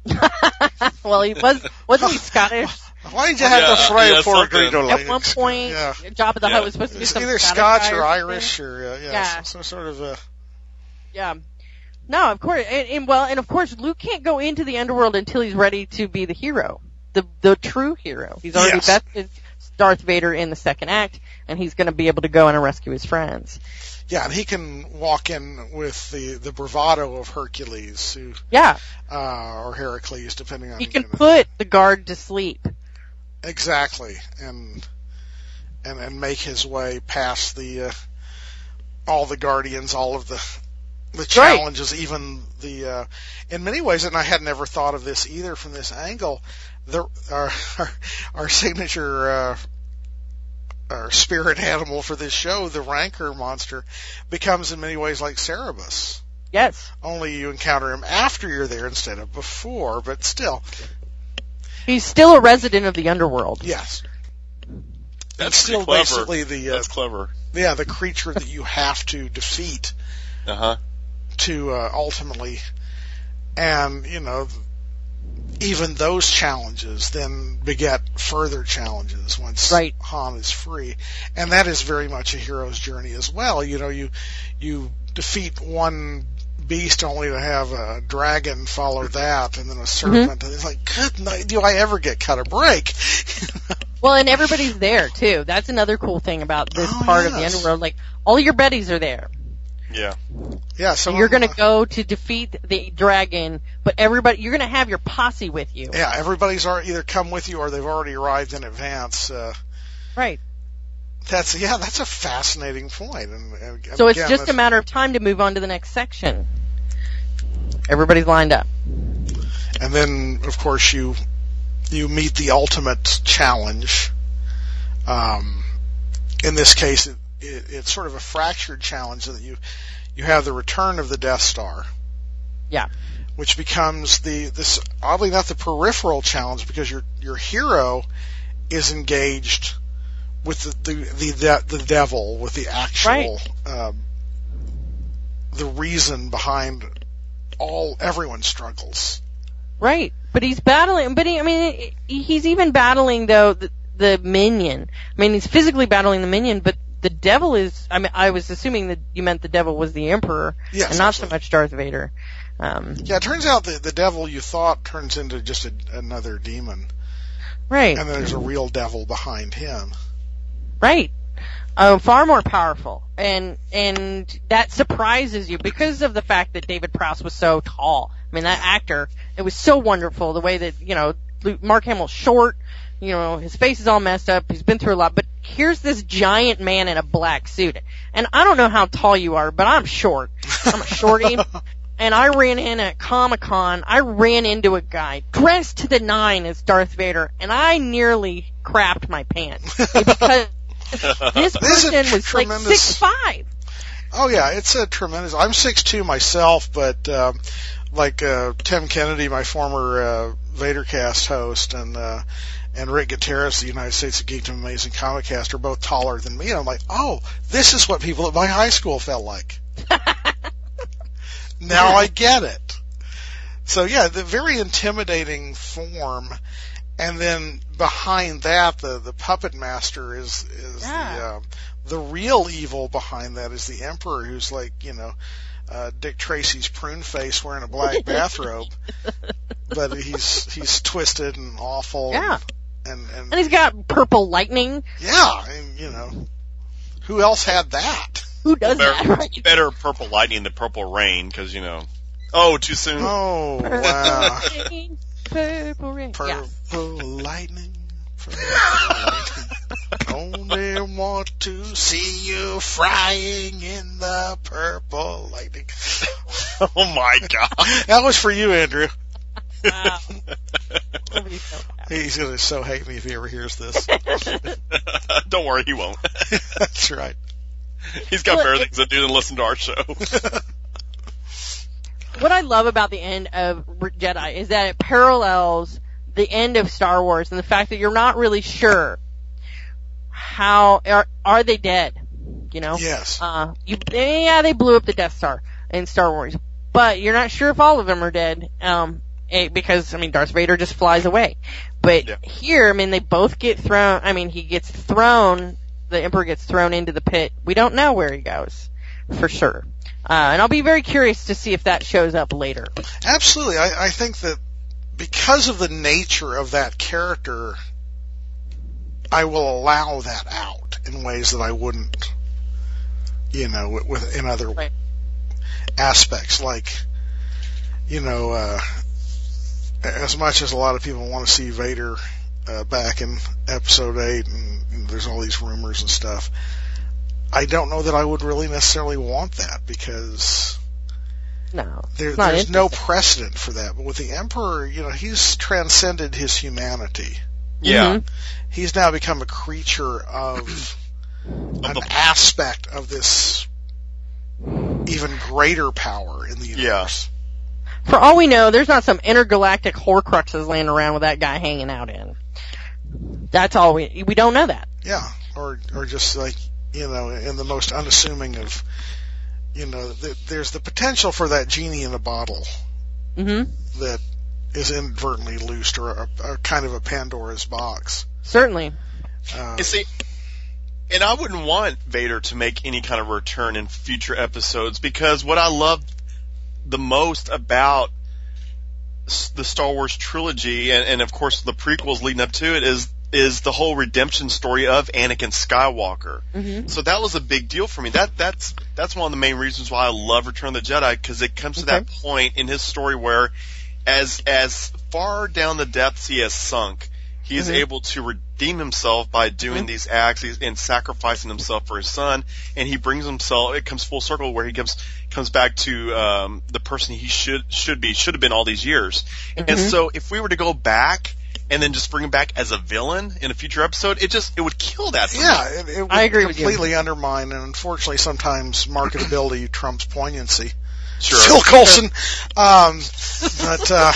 Speaker 2: Well, he was wasn't he Scottish?
Speaker 1: Why did you have
Speaker 3: Yeah,
Speaker 1: to fry
Speaker 3: yeah,
Speaker 1: a pork
Speaker 3: something.
Speaker 1: Greedo like
Speaker 2: At one point,
Speaker 1: Yeah.
Speaker 2: Jabba the
Speaker 3: Yeah.
Speaker 2: Hutt was supposed to be
Speaker 1: It's
Speaker 2: some
Speaker 1: either
Speaker 2: Scottish
Speaker 1: Scotch
Speaker 2: guy
Speaker 1: or
Speaker 2: something.
Speaker 1: Irish or uh, yeah,
Speaker 2: Yeah.
Speaker 1: Some, some sort of a
Speaker 2: Yeah. No, of course, and, and well, and of course, Luke can't go into the underworld until he's ready to be the hero, the the true hero. He's already
Speaker 1: Yes.
Speaker 2: bested Darth Vader in the second act, and he's going to be able to go in and rescue his friends.
Speaker 1: yeah, and he can walk in with the, the bravado of Hercules, who
Speaker 2: Yeah,
Speaker 1: uh, or Heracles, depending on
Speaker 2: he
Speaker 1: who
Speaker 2: can
Speaker 1: you know.
Speaker 2: put the guard to sleep.
Speaker 1: Exactly, and and and make his way past the uh, all the guardians, all of the the challenges, even the uh, in many ways. And I had never thought of this either from this angle. The our our, our signature uh, our spirit animal for this show, the Rancor monster, becomes in many ways like Cerebus.
Speaker 2: Yes,
Speaker 1: Only you encounter him after you're there instead of before, but still,
Speaker 2: he's still a resident of the underworld.
Speaker 1: yes.
Speaker 3: That's
Speaker 1: still
Speaker 3: pretty clever.
Speaker 1: basically the uh,
Speaker 3: That's clever.
Speaker 1: yeah the creature that you have to defeat
Speaker 3: Uh huh.
Speaker 1: to uh, ultimately, and you know, even those challenges then beget further challenges once
Speaker 2: Right.
Speaker 1: Han is free, and that is very much a hero's journey as well. You know, you you defeat one beast only to have a dragon follow that, and then a serpent, and it's like, good night, do I ever get cut a break?
Speaker 2: Well, and everybody's there too. That's another cool thing about this
Speaker 1: Oh,
Speaker 2: part of the
Speaker 1: yes.
Speaker 2: underworld. Like, all your buddies are there.
Speaker 3: Yeah.
Speaker 1: Yeah, so
Speaker 2: You're going to go to defeat the dragon, but everybody, you're going to have your posse with you.
Speaker 1: Yeah, everybody's ar- either come with you or they've already arrived in advance. Uh,
Speaker 2: Right.
Speaker 1: that's yeah, that's a fascinating point. And, and
Speaker 2: So it's
Speaker 1: again,
Speaker 2: just a
Speaker 1: that's-
Speaker 2: matter of time to move on to the next section. Everybody's lined up.
Speaker 1: And then, of course, you you meet the ultimate challenge. Um, in this case, it, it, it's sort of a fractured challenge that you you have the return of the Death Star.
Speaker 2: Yeah.
Speaker 1: Which becomes the this oddly enough the peripheral challenge because your your hero is engaged with the the the, the devil, with the actual um, the reason behind all everyone's struggles.
Speaker 2: Right. But he's battling, but he, I mean, he's even battling though the, the minion. I mean, he's physically battling the minion, but the devil is, I mean, I was assuming that you meant the devil was the Emperor
Speaker 1: Yes,
Speaker 2: and not
Speaker 1: absolutely.
Speaker 2: so much Darth Vader. Um,
Speaker 1: Yeah, it turns out that the devil you thought turns into just a, another demon,
Speaker 2: right.
Speaker 1: and then there's a real devil behind him.
Speaker 2: Right. Uh, far more powerful. And, and that surprises you because of the fact that David Prowse was so tall. I mean, that actor, it was so wonderful the way that, you know, Luke- Mark Hamill's short, you know, his face is all messed up, he's been through a lot, but here's this giant man in a black suit. And I don't know how tall you are, but I'm short. I'm a shorty. And I ran in at Comic-Con, I ran into a guy dressed to the nine as Darth Vader, and I nearly crapped my pants. Because this
Speaker 1: This is
Speaker 2: person was like
Speaker 1: tremendous.
Speaker 2: six five.
Speaker 1: Oh yeah, it's a tremendous. I'm six two myself, but um, like uh, Tim Kennedy, my former uh, VaderCast host, and uh, and Rick Gutierrez, the United States Geek and Amazing Comic Cast, are both taller than me. And I'm like, oh, this is what people at my high school felt like. Now I get it. So yeah, the very intimidating form, and then behind that, the the puppet master is is
Speaker 2: Yeah.
Speaker 1: the um, the real evil behind that is the Emperor, who's like, you know, uh, Dick Tracy's prune face wearing a black bathrobe, but he's he's twisted and awful.
Speaker 2: Yeah.
Speaker 1: And and,
Speaker 2: And
Speaker 1: and
Speaker 2: he's got purple lightning.
Speaker 1: yeah, and, you know, who else had that?
Speaker 2: Who does that,
Speaker 3: better,
Speaker 2: right?
Speaker 3: better purple lightning than purple rain, because, you know. Oh, too soon.
Speaker 1: Oh wow.
Speaker 2: Rain, purple rain. Yeah.
Speaker 1: Purple lightning, purple lightning. Only want to see you frying in the purple lightning.
Speaker 3: Oh my god.
Speaker 1: That was for you, Andrew.
Speaker 2: Wow. He'll be so happy.
Speaker 1: He's going to so hate me if he ever hears this.
Speaker 3: Don't worry, he won't.
Speaker 1: That's right.
Speaker 3: He's got
Speaker 2: Well,
Speaker 3: better
Speaker 2: it-
Speaker 3: things to do than listen to our show.
Speaker 2: What I love about the end of Jedi is that it parallels the end of Star Wars and the fact that you're not really sure how are are they dead, you know?
Speaker 1: Yes.
Speaker 2: Uh, you yeah, they blew up the Death Star in Star Wars, but you're not sure if all of them are dead. Um, eh, because I mean, Darth Vader just flies away. But
Speaker 3: Yeah.
Speaker 2: here, I mean, they both get thrown. I mean, he gets thrown. The Emperor gets thrown into the pit. We don't know where he goes for sure. Uh, and I'll be very curious to see if that shows up later.
Speaker 1: Absolutely. I, I think that because of the nature of that character, I will allow that out in ways that I wouldn't, you know, with, with in other
Speaker 2: Right.
Speaker 1: aspects. Like, you know, uh, as much as a lot of people want to see Vader uh, back in Episode eight, and, and there's all these rumors and stuff, I don't know that I would really necessarily want that, because
Speaker 2: No,
Speaker 1: there,
Speaker 2: it's not
Speaker 1: there's no
Speaker 2: interesting.
Speaker 1: precedent for that. But with the Emperor, you know, he's transcended his humanity.
Speaker 3: Yeah.
Speaker 2: Mhm.
Speaker 1: He's now become a creature of an
Speaker 3: the-
Speaker 1: aspect of this even greater power in the universe.
Speaker 2: For all we know, there's not some intergalactic Horcruxes laying around with that guy hanging out in. That's all we we don't know that.
Speaker 1: Yeah, or or just like, you know, in the most unassuming of, you know, th- there's the potential for that genie in a bottle
Speaker 2: hmm
Speaker 1: that is inadvertently loosed, or a, a kind of a Pandora's box.
Speaker 2: Certainly.
Speaker 1: Uh,
Speaker 3: You see, and I wouldn't want Vader to make any kind of return in future episodes, because what I love the most about s- the Star Wars trilogy, and, and of course the prequels leading up to it, is is the whole redemption story of Anakin Skywalker.
Speaker 2: hmm
Speaker 3: So that was a big deal for me. That that's that's one of the main reasons why I love Return of the Jedi, because it comes to
Speaker 2: Okay.
Speaker 3: that point in his story where, as as far down the depths he has sunk, he is
Speaker 2: Mhm.
Speaker 3: able to redeem himself by doing
Speaker 2: Mhm.
Speaker 3: these acts he's- and sacrificing himself for his son, and he brings himself. It comes full circle where he comes comes back to um, the person he should should be should have been all these years. And
Speaker 2: Mhm.
Speaker 3: so, if we were to go back and then just bring him back as a villain in a future episode, it just it would kill that. For me.
Speaker 1: yeah, it, it would
Speaker 2: I agree with you.
Speaker 1: completely undermine, and unfortunately sometimes marketability trumps poignancy.
Speaker 3: Sure.
Speaker 1: Phil Coulson. Um, but uh,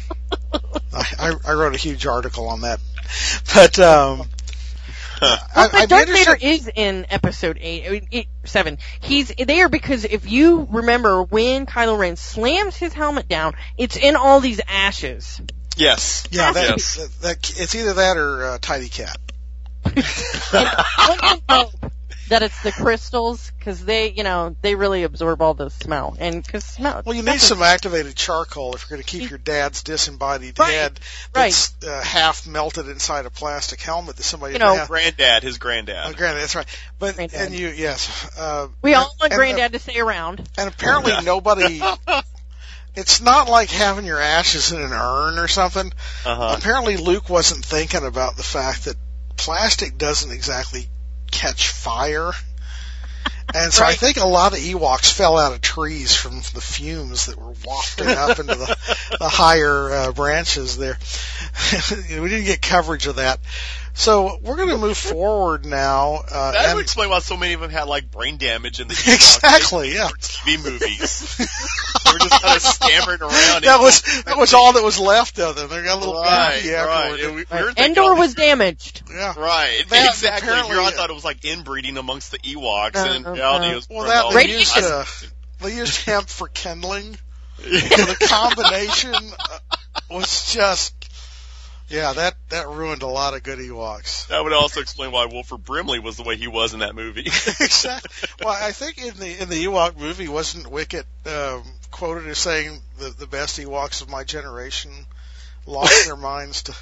Speaker 1: I, I wrote a huge article on that. But um,
Speaker 2: Well,
Speaker 1: I,
Speaker 2: but
Speaker 1: I'd be
Speaker 2: Darth Vader
Speaker 1: interested.
Speaker 2: is in episode eight, I mean, eight, seven. He's there because if you remember when Kylo Ren slams his helmet down, it's in all these ashes.
Speaker 3: Yes.
Speaker 1: Yeah, that,
Speaker 3: Yes.
Speaker 1: that, that it's either that or uh, Tidy Cat.
Speaker 2: And one can hope that it's the crystals, because they, you know, they really absorb all the smell. And because smell.
Speaker 1: Well, you need some activated charcoal if you're going to keep your dad's disembodied
Speaker 2: Right,
Speaker 1: head that's uh, half melted inside a plastic helmet that somebody
Speaker 2: You know,
Speaker 1: yeah,
Speaker 3: Granddad, his granddad.
Speaker 1: oh, granted, that's right. But
Speaker 2: Granddad.
Speaker 1: and you, yes, uh,
Speaker 2: We all want
Speaker 1: and-
Speaker 2: Granddad to stay around.
Speaker 1: And apparently nobody. It's not like having your ashes in an urn or something.
Speaker 3: Uh-huh.
Speaker 1: Apparently Luke wasn't thinking about the fact that plastic doesn't exactly catch fire. And so I
Speaker 2: Right.
Speaker 1: think a lot of Ewoks fell out of trees from the fumes that were wafting up into the, the higher uh, branches there. We didn't get coverage of that. So we're going to move forward now. Uh,
Speaker 3: That
Speaker 1: and
Speaker 3: would explain why so many of them had like brain damage in the
Speaker 1: exactly, yeah.
Speaker 3: T V movies. They were just kind of stammering around.
Speaker 1: That was that was all that was left of them. They got a little
Speaker 3: right,
Speaker 1: baby
Speaker 3: right.
Speaker 1: afterward.
Speaker 3: And we, we were thinking
Speaker 2: Endor
Speaker 3: all
Speaker 2: was
Speaker 3: these-
Speaker 2: damaged.
Speaker 1: Yeah.
Speaker 3: right.
Speaker 1: That
Speaker 3: exactly.
Speaker 1: apparently-
Speaker 3: Here I thought it was like inbreeding amongst the Ewoks, and in
Speaker 2: Uh, uh,
Speaker 3: reality
Speaker 2: uh.
Speaker 3: it was
Speaker 1: Well,
Speaker 3: from
Speaker 1: that
Speaker 3: all
Speaker 1: they
Speaker 3: the-
Speaker 2: Radiation.
Speaker 1: used uh, they used hemp for kindling. So the combination uh, was just yeah that that ruined a lot of good Ewoks.
Speaker 3: That would also explain why Wilford Brimley was the way he was in that movie.
Speaker 1: Exactly. Well, I think in the in the Ewok movie, wasn't Wicket um, quoted as saying the the best Ewoks of my generation lost their minds to.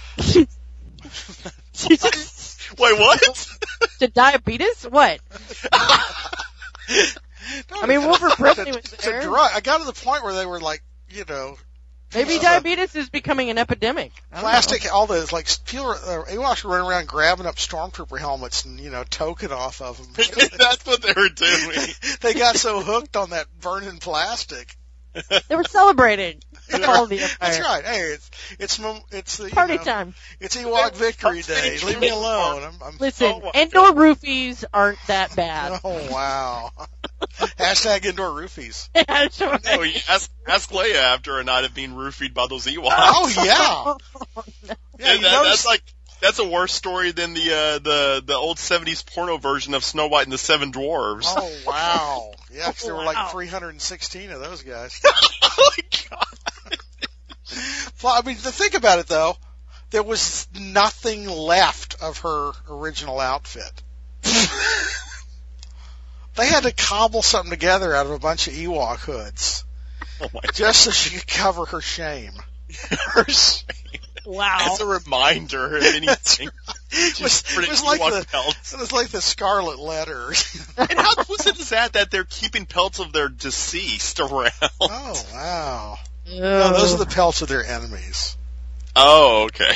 Speaker 3: Wait, what?
Speaker 2: To diabetes? What? I mean, Wilford Brimley was
Speaker 1: to
Speaker 2: there.
Speaker 1: drug. I got to the point where they were like, you know,
Speaker 2: Maybe
Speaker 1: uh,
Speaker 2: diabetes is becoming an epidemic. I don't know.
Speaker 1: plastic, all the like people, uh, Ewoks were running around grabbing up stormtrooper helmets and you know toking off of them.
Speaker 3: That's what they were doing.
Speaker 1: They got so hooked on that burning plastic.
Speaker 2: They were celebrating. All the Empire.
Speaker 1: That's right. Hey, it's it's mom- it's the you
Speaker 2: Party
Speaker 1: know,
Speaker 2: time.
Speaker 1: It's Ewok Victory Day. Leave me alone. I'm, I'm
Speaker 2: Listen,
Speaker 3: Oh my
Speaker 2: indoor roofies aren't that bad.
Speaker 1: Oh wow. Hashtag indoor roofies.
Speaker 2: That's right.
Speaker 3: Oh, you ask, ask Leia after a night of being roofied by those Ewoks.
Speaker 1: Oh yeah. Yeah,
Speaker 3: And
Speaker 1: you
Speaker 3: that,
Speaker 1: notice-
Speaker 3: that's like that's a worse story than the uh, the the old seventies porno version of Snow White and the Seven Dwarves.
Speaker 1: Oh wow. Yeah, 'cause there were
Speaker 2: Wow.
Speaker 1: like three hundred sixteen of those guys.
Speaker 3: Oh my God.
Speaker 1: Well, I mean, to think about it though, there was nothing left of her original outfit. They had to cobble something together out of a bunch of Ewok hoods
Speaker 3: Oh my
Speaker 1: just so she could cover her shame.
Speaker 3: Her shame.
Speaker 2: Wow.
Speaker 3: As a reminder, if anything.
Speaker 1: It was,
Speaker 3: Just
Speaker 1: it was like
Speaker 3: Ewok
Speaker 1: the
Speaker 3: pelts.
Speaker 1: it was like the Scarlet Letter.
Speaker 3: And how twisted is that that they're keeping pelts of their deceased around?
Speaker 1: Oh wow! No, those are the pelts of their enemies.
Speaker 3: Oh, okay.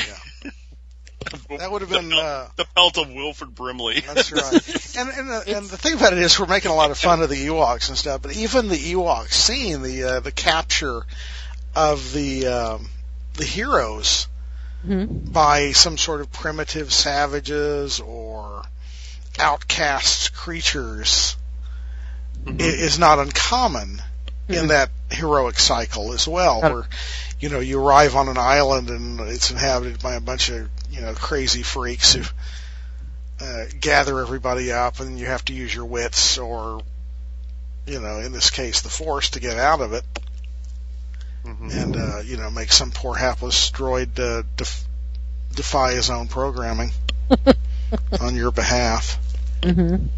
Speaker 1: That would have
Speaker 3: The
Speaker 1: been.
Speaker 3: pelt-
Speaker 1: Uh,
Speaker 3: the pelt of Wilford Brimley.
Speaker 1: That's right. And and, uh, and the thing about it is, we're making a lot of fun of the Ewoks and stuff, but even the Ewok scene, the uh, the capture of the um, the heroes
Speaker 2: Mm-hmm.
Speaker 1: by some sort of primitive savages or outcast creatures
Speaker 3: Mhm.
Speaker 1: i- is not uncommon in
Speaker 2: Mhm.
Speaker 1: that heroic cycle as well,
Speaker 2: Uh,
Speaker 1: where you know you arrive on an island and it's inhabited by a bunch of you know crazy freaks who uh, gather everybody up, and you have to use your wits or you know in this case the force to get out of it.
Speaker 3: Mhm.
Speaker 1: And, uh, you know, make some poor hapless droid uh, def- defy his own programming on your behalf.
Speaker 2: Mm-hmm.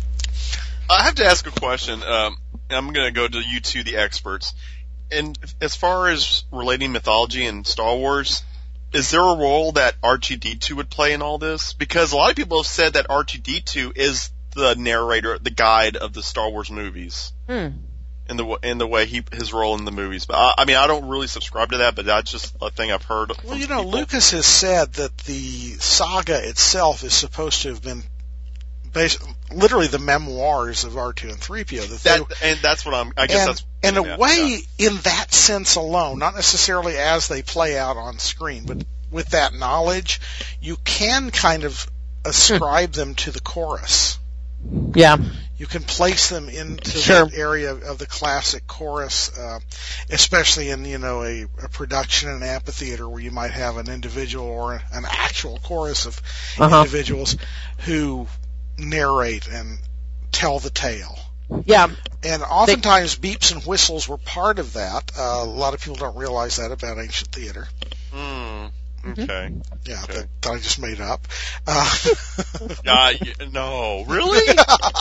Speaker 3: I have to ask a question. Um, I'm going to go to you two, the experts. And as far as relating mythology and Star Wars, is there a role that R two D two would play in all this? Because a lot of people have said that R two D two is the narrator, the guide of the Star Wars movies.
Speaker 2: Hmm.
Speaker 3: In the in the way he his role in the movies, but I, I mean I don't really subscribe to that, but that's just a thing I've heard.
Speaker 1: Well,
Speaker 3: from
Speaker 1: you know,
Speaker 3: people.
Speaker 1: Lucas has said that the saga itself is supposed to have been based, literally the memoirs of R two and three P O. That
Speaker 3: That,
Speaker 1: they,
Speaker 3: and that's what I'm. I guess
Speaker 1: and,
Speaker 3: that's.
Speaker 1: in a
Speaker 3: yeah,
Speaker 1: way, in that sense alone, not necessarily as they play out on screen, but with that knowledge, you can kind of ascribe them to the chorus.
Speaker 2: Yeah.
Speaker 1: You can place them into
Speaker 2: Sure.
Speaker 1: the area of, of the classic chorus, uh, especially in, you know, a, a production in an amphitheater where you might have an individual or an actual chorus of
Speaker 2: Uh-huh.
Speaker 1: individuals who narrate and tell the tale.
Speaker 2: Yeah.
Speaker 1: And oftentimes beeps and whistles were part of that. Uh, a lot of people don't realize that about ancient theater.
Speaker 3: Hmm. Okay.
Speaker 1: Yeah,
Speaker 3: Okay.
Speaker 1: that, that I just made up. Uh,
Speaker 3: Uh, y- no, really?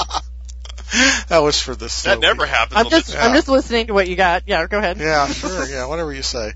Speaker 1: that was for the
Speaker 3: That
Speaker 1: slow
Speaker 3: never
Speaker 1: people.
Speaker 3: happens.
Speaker 2: I'm
Speaker 3: on
Speaker 2: just
Speaker 3: this-
Speaker 1: Yeah.
Speaker 2: I'm just listening to what you got. Yeah, go ahead.
Speaker 1: Yeah, sure. Yeah, whatever you say.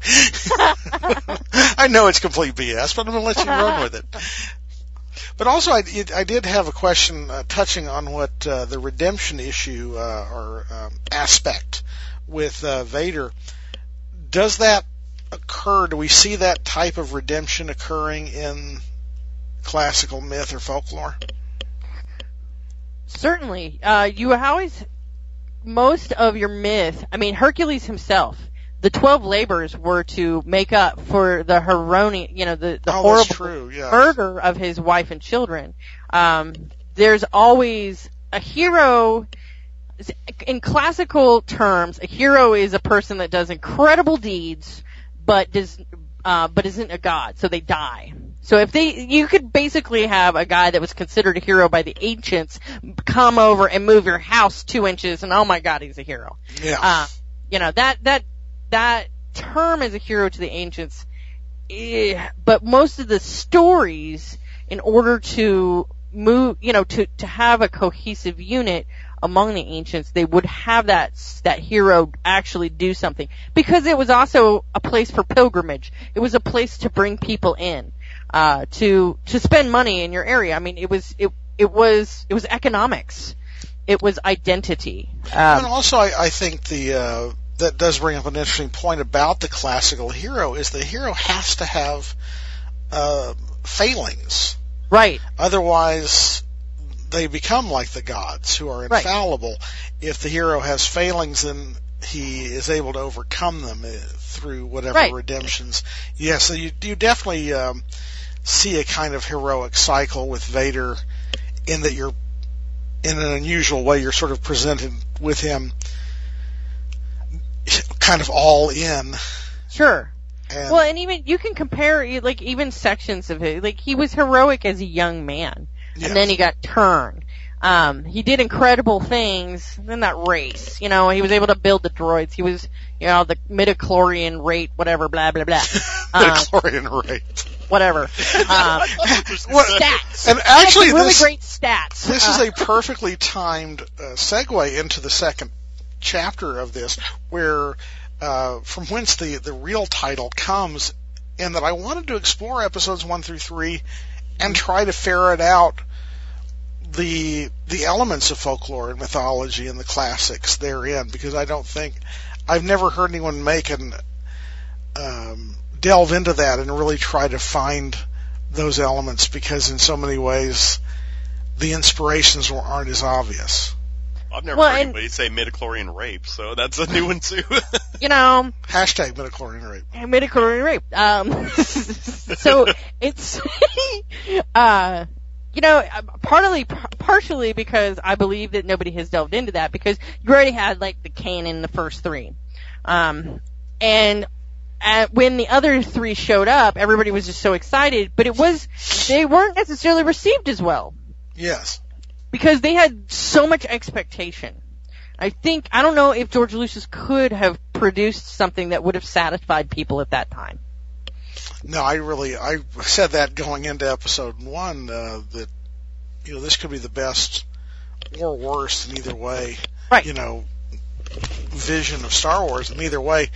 Speaker 1: I know it's complete B S, but I'm going to let you run with it. But also, I, it, I did have a question uh, touching on what uh, the redemption issue uh, or um, aspect with uh, Vader. Does that occur? Do we see that type of redemption occurring in classical myth or folklore?
Speaker 2: Certainly. Uh, you always, most of your myth, I mean, Hercules himself, the twelve labors were to make up for the Heroni, you know, the, the
Speaker 1: oh,
Speaker 2: horrible
Speaker 1: that's true. Yeah.
Speaker 2: murder of his wife and children. Um, there's always a hero. In classical terms, a hero is a person that does incredible deeds, but does, uh, but isn't a god, so they die. So if they, you could basically have a guy that was considered a hero by the ancients come over and move your house two inches, and oh my god, he's a hero.
Speaker 1: Yeah.
Speaker 2: Uh, you know, that, that, that term as a hero to the ancients, eh, but most of the stories, in order to move, you know, to, to have a cohesive unit among the ancients, they would have that, that hero actually do something. Because it was also a place for pilgrimage. It was a place to bring people in, uh, to, to spend money in your area. I mean, it was, it, it was, it was economics. It was identity. Um,
Speaker 1: and also, I, I think the uh, that does bring up an interesting point about the classical hero is the hero has to have uh, failings.
Speaker 2: right.
Speaker 1: Otherwise, they become like the gods who are
Speaker 2: Right.
Speaker 1: infallible. If the hero has failings, then he is able to overcome them uh, through whatever
Speaker 2: Right.
Speaker 1: redemptions. Yeah, so you you definitely um, see a kind of heroic cycle with Vader, in that you're, in an unusual way, you're sort of presented with him kind of all in.
Speaker 2: Sure.
Speaker 1: And
Speaker 2: Well, and even you can compare, like, even sections of it. Like, he was heroic as a young man,
Speaker 1: yes.
Speaker 2: and then he got turned. Um, he did incredible things in that race. You know, he was able to build the droids. He was, you know, the midichlorian rate, whatever, blah, blah, blah. Um,
Speaker 1: midichlorian rate.
Speaker 2: whatever. Um,
Speaker 1: What-
Speaker 2: stats.
Speaker 1: And actually,
Speaker 2: He had really
Speaker 1: this,
Speaker 2: great stats.
Speaker 1: this
Speaker 2: Uh,
Speaker 1: is a perfectly timed uh, segue into the second chapter of this, where uh, from whence the, the real title comes, and that I wanted to explore episodes one through three and try to ferret out the the elements of folklore and mythology and the classics therein, because I don't think I've never heard anyone make an um, delve into that and really try to find those elements, because in so many ways the inspirations aren't as obvious.
Speaker 3: I've never
Speaker 2: Well,
Speaker 3: heard
Speaker 2: and-
Speaker 3: anybody say midichlorian rape, so that's a new one too.
Speaker 2: you know,
Speaker 1: Hashtag midichlorian rape.
Speaker 2: midichlorian rape. Um, so it's, uh, you know, partly, partially because I believe that nobody has delved into that, because you already had like the canon, the first three, um, and uh, when the other three showed up, everybody was just so excited, but it was, they weren't necessarily received as well,
Speaker 1: Yes.
Speaker 2: because they had so much expectation. I think, I don't know if George Lucas could have produced something that would have satisfied people at that time.
Speaker 1: No, I really, I said that going into episode one, uh, that, you know, this could be the best or worst in either way,
Speaker 2: Right.
Speaker 1: you know, vision of Star Wars. And either way,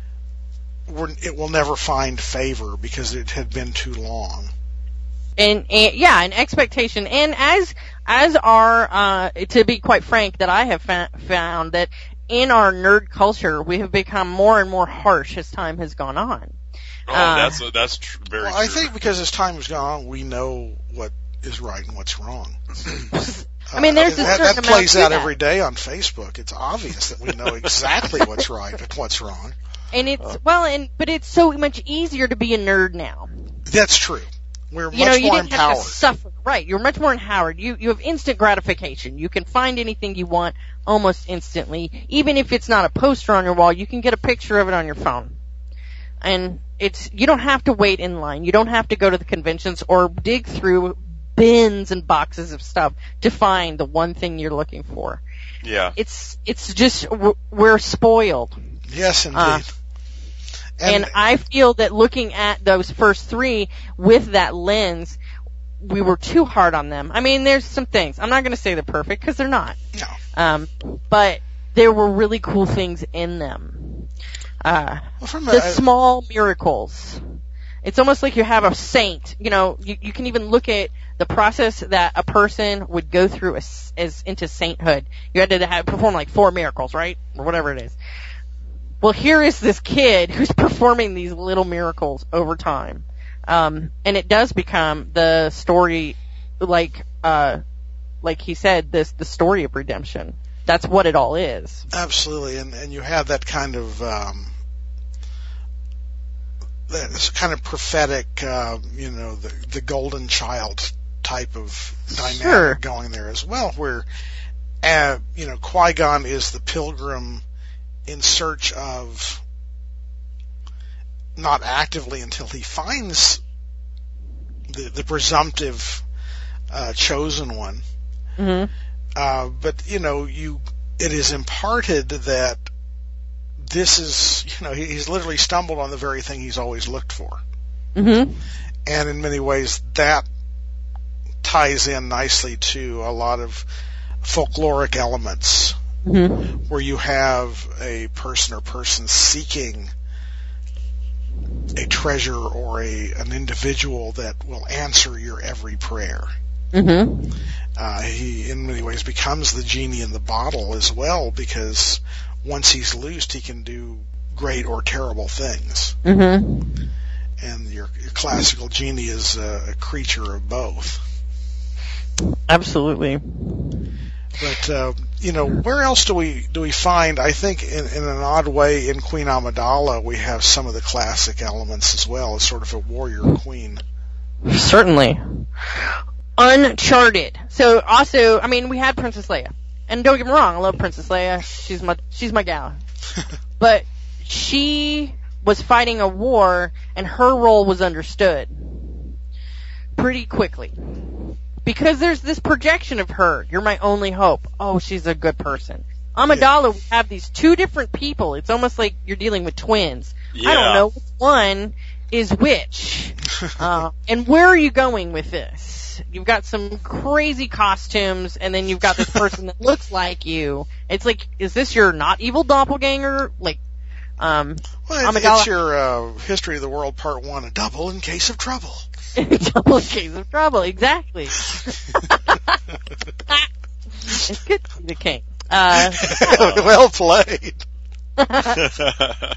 Speaker 1: we're, it will never find favor because it had been too long.
Speaker 2: And, and yeah, an expectation, and as as our uh, to be quite frank, that I have fa- found that in our nerd culture, we have become more and more harsh as time has gone on.
Speaker 3: Oh,
Speaker 2: Uh,
Speaker 3: that's a, that's tr- very
Speaker 1: Well,
Speaker 3: true.
Speaker 1: I think because as time has gone on, we know what is right and what's wrong.
Speaker 2: I mean, there's a
Speaker 1: that,
Speaker 2: certain
Speaker 1: that
Speaker 2: amount
Speaker 1: plays
Speaker 2: to
Speaker 1: out
Speaker 2: that.
Speaker 1: every day on Facebook. It's obvious that we know exactly what's right and what's wrong.
Speaker 2: And it's well, and but it's so much easier to be a nerd now.
Speaker 1: That's true. We're
Speaker 2: You
Speaker 1: much
Speaker 2: know, you
Speaker 1: more
Speaker 2: didn't have
Speaker 1: empowered.
Speaker 2: to suffer. Right, you're much more empowered. You you have instant gratification. You can find anything you want almost instantly. Even if it's not a poster on your wall, you can get a picture of it on your phone. And it's you don't have to wait in line. You don't have to go to the conventions or dig through bins and boxes of stuff to find the one thing you're looking for.
Speaker 3: yeah.
Speaker 2: It's it's just we're- we're spoiled.
Speaker 1: Yes, indeed.
Speaker 2: Uh, And, I feel that looking at those first three with that lens, we were too hard on them. I mean, there's some things. I'm not going to say they're perfect because they're not.
Speaker 1: no.
Speaker 2: Um, but there were really cool things in them. Uh,
Speaker 1: Well, from
Speaker 2: the
Speaker 1: a,
Speaker 2: small miracles. It's almost like you have a saint. You know, you, you can even look at the process that a person would go through as, as into sainthood. You had to have, perform like four miracles, right? Or whatever it is. Well, here is this kid who's performing these little miracles over time. Um, and it does become the story, like, uh, like he said, this, the story of redemption. That's what it all is.
Speaker 1: absolutely, and and you have that kind of um, that kind of prophetic, uh, you know, the the golden child type of dynamic
Speaker 2: Sure.
Speaker 1: going there as well, where uh, you know, Qui-Gon is the pilgrim in search of, not actively until he finds the the presumptive uh, chosen one.
Speaker 2: Mm-hmm.
Speaker 1: Uh, but, you know, you, it is imparted that this is, you know, he, he's literally stumbled on the very thing he's always looked for.
Speaker 2: Mm-hmm.
Speaker 1: And in many ways that ties in nicely to a lot of folkloric elements
Speaker 2: Mm-hmm.
Speaker 1: where you have a person or persons seeking a treasure or a, an individual that will answer your every prayer.
Speaker 2: Mm-hmm.
Speaker 1: Uh, he, in many ways, becomes the genie in the bottle as well, because once he's loosed, he can do great or terrible things.
Speaker 2: Mm-hmm.
Speaker 1: And your, your classical genie is a, a creature of both.
Speaker 2: Absolutely.
Speaker 1: But uh, you know, where else do we do we find? I think in, in an odd way in Queen Amidala we have some of the classic elements as well, as sort of a warrior queen.
Speaker 2: Certainly. Uncharted. So also, I mean, we had Princess Leia, and don't get me wrong, I love Princess Leia. She's my she's my gal. But she was fighting a war, and her role was understood pretty quickly. Because there's this projection of her. You're my only hope. Oh, she's a good person. Amidala, yeah. We have these two different people. It's almost like you're dealing with twins.
Speaker 3: Yeah.
Speaker 2: I don't know which one is which. uh, and where are you going with this? You've got some crazy costumes, and then you've got this person that looks like you. It's like, is this your not evil doppelganger? Like, um,
Speaker 1: well, it's,
Speaker 2: Amidala.
Speaker 1: It's your uh, History of the World Part One, a double in case of trouble.
Speaker 2: Double in case of trouble, exactly. It's good to be the king. Uh,
Speaker 1: well played.
Speaker 2: But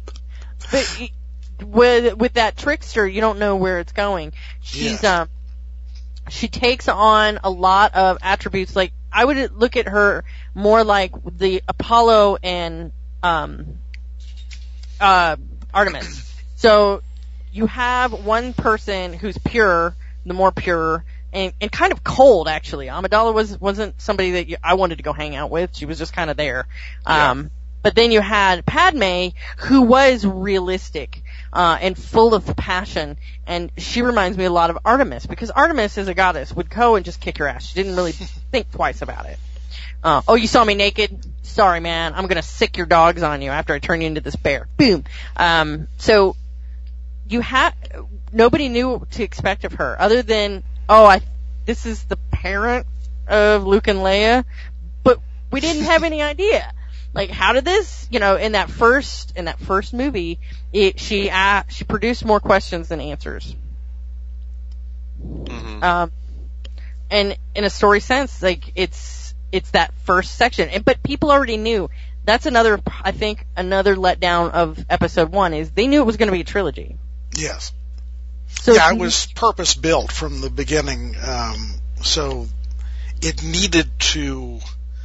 Speaker 2: with with that trickster, you don't know where it's going. She's
Speaker 1: yeah.
Speaker 2: um, she takes on a lot of attributes. Like I would look at her more like the Apollo and um, uh, Artemis. So. You have one person who's pure, the more pure, and, and kind of cold, actually. Amidala was, wasn't somebody that you, I wanted to go hang out with. She was just kind of there.
Speaker 3: Yeah.
Speaker 2: Um, but then you had Padme, who was realistic, uh, and full of passion. And she reminds me a lot of Artemis, because Artemis, as a goddess, would go and just kick your ass. She didn't really think twice about it. Uh, oh, you saw me naked? Sorry, man. I'm gonna sick your dogs on you after I turn you into this bear. Boom. Um, so, You had nobody knew what to expect of her, other than oh, I this is the parent of Luke and Leia, but we didn't have any idea. Like, how did this? You know, in that first in that first movie, it, she uh, she produced more questions than answers.
Speaker 3: Mm-hmm.
Speaker 2: Um, and in a story sense, like it's it's that first section, and but people already knew. That's another, I think, another letdown of episode one is they knew it was going to be a trilogy.
Speaker 1: Yes.
Speaker 2: So
Speaker 1: yeah, it was purpose built from the beginning. Um, so it needed to,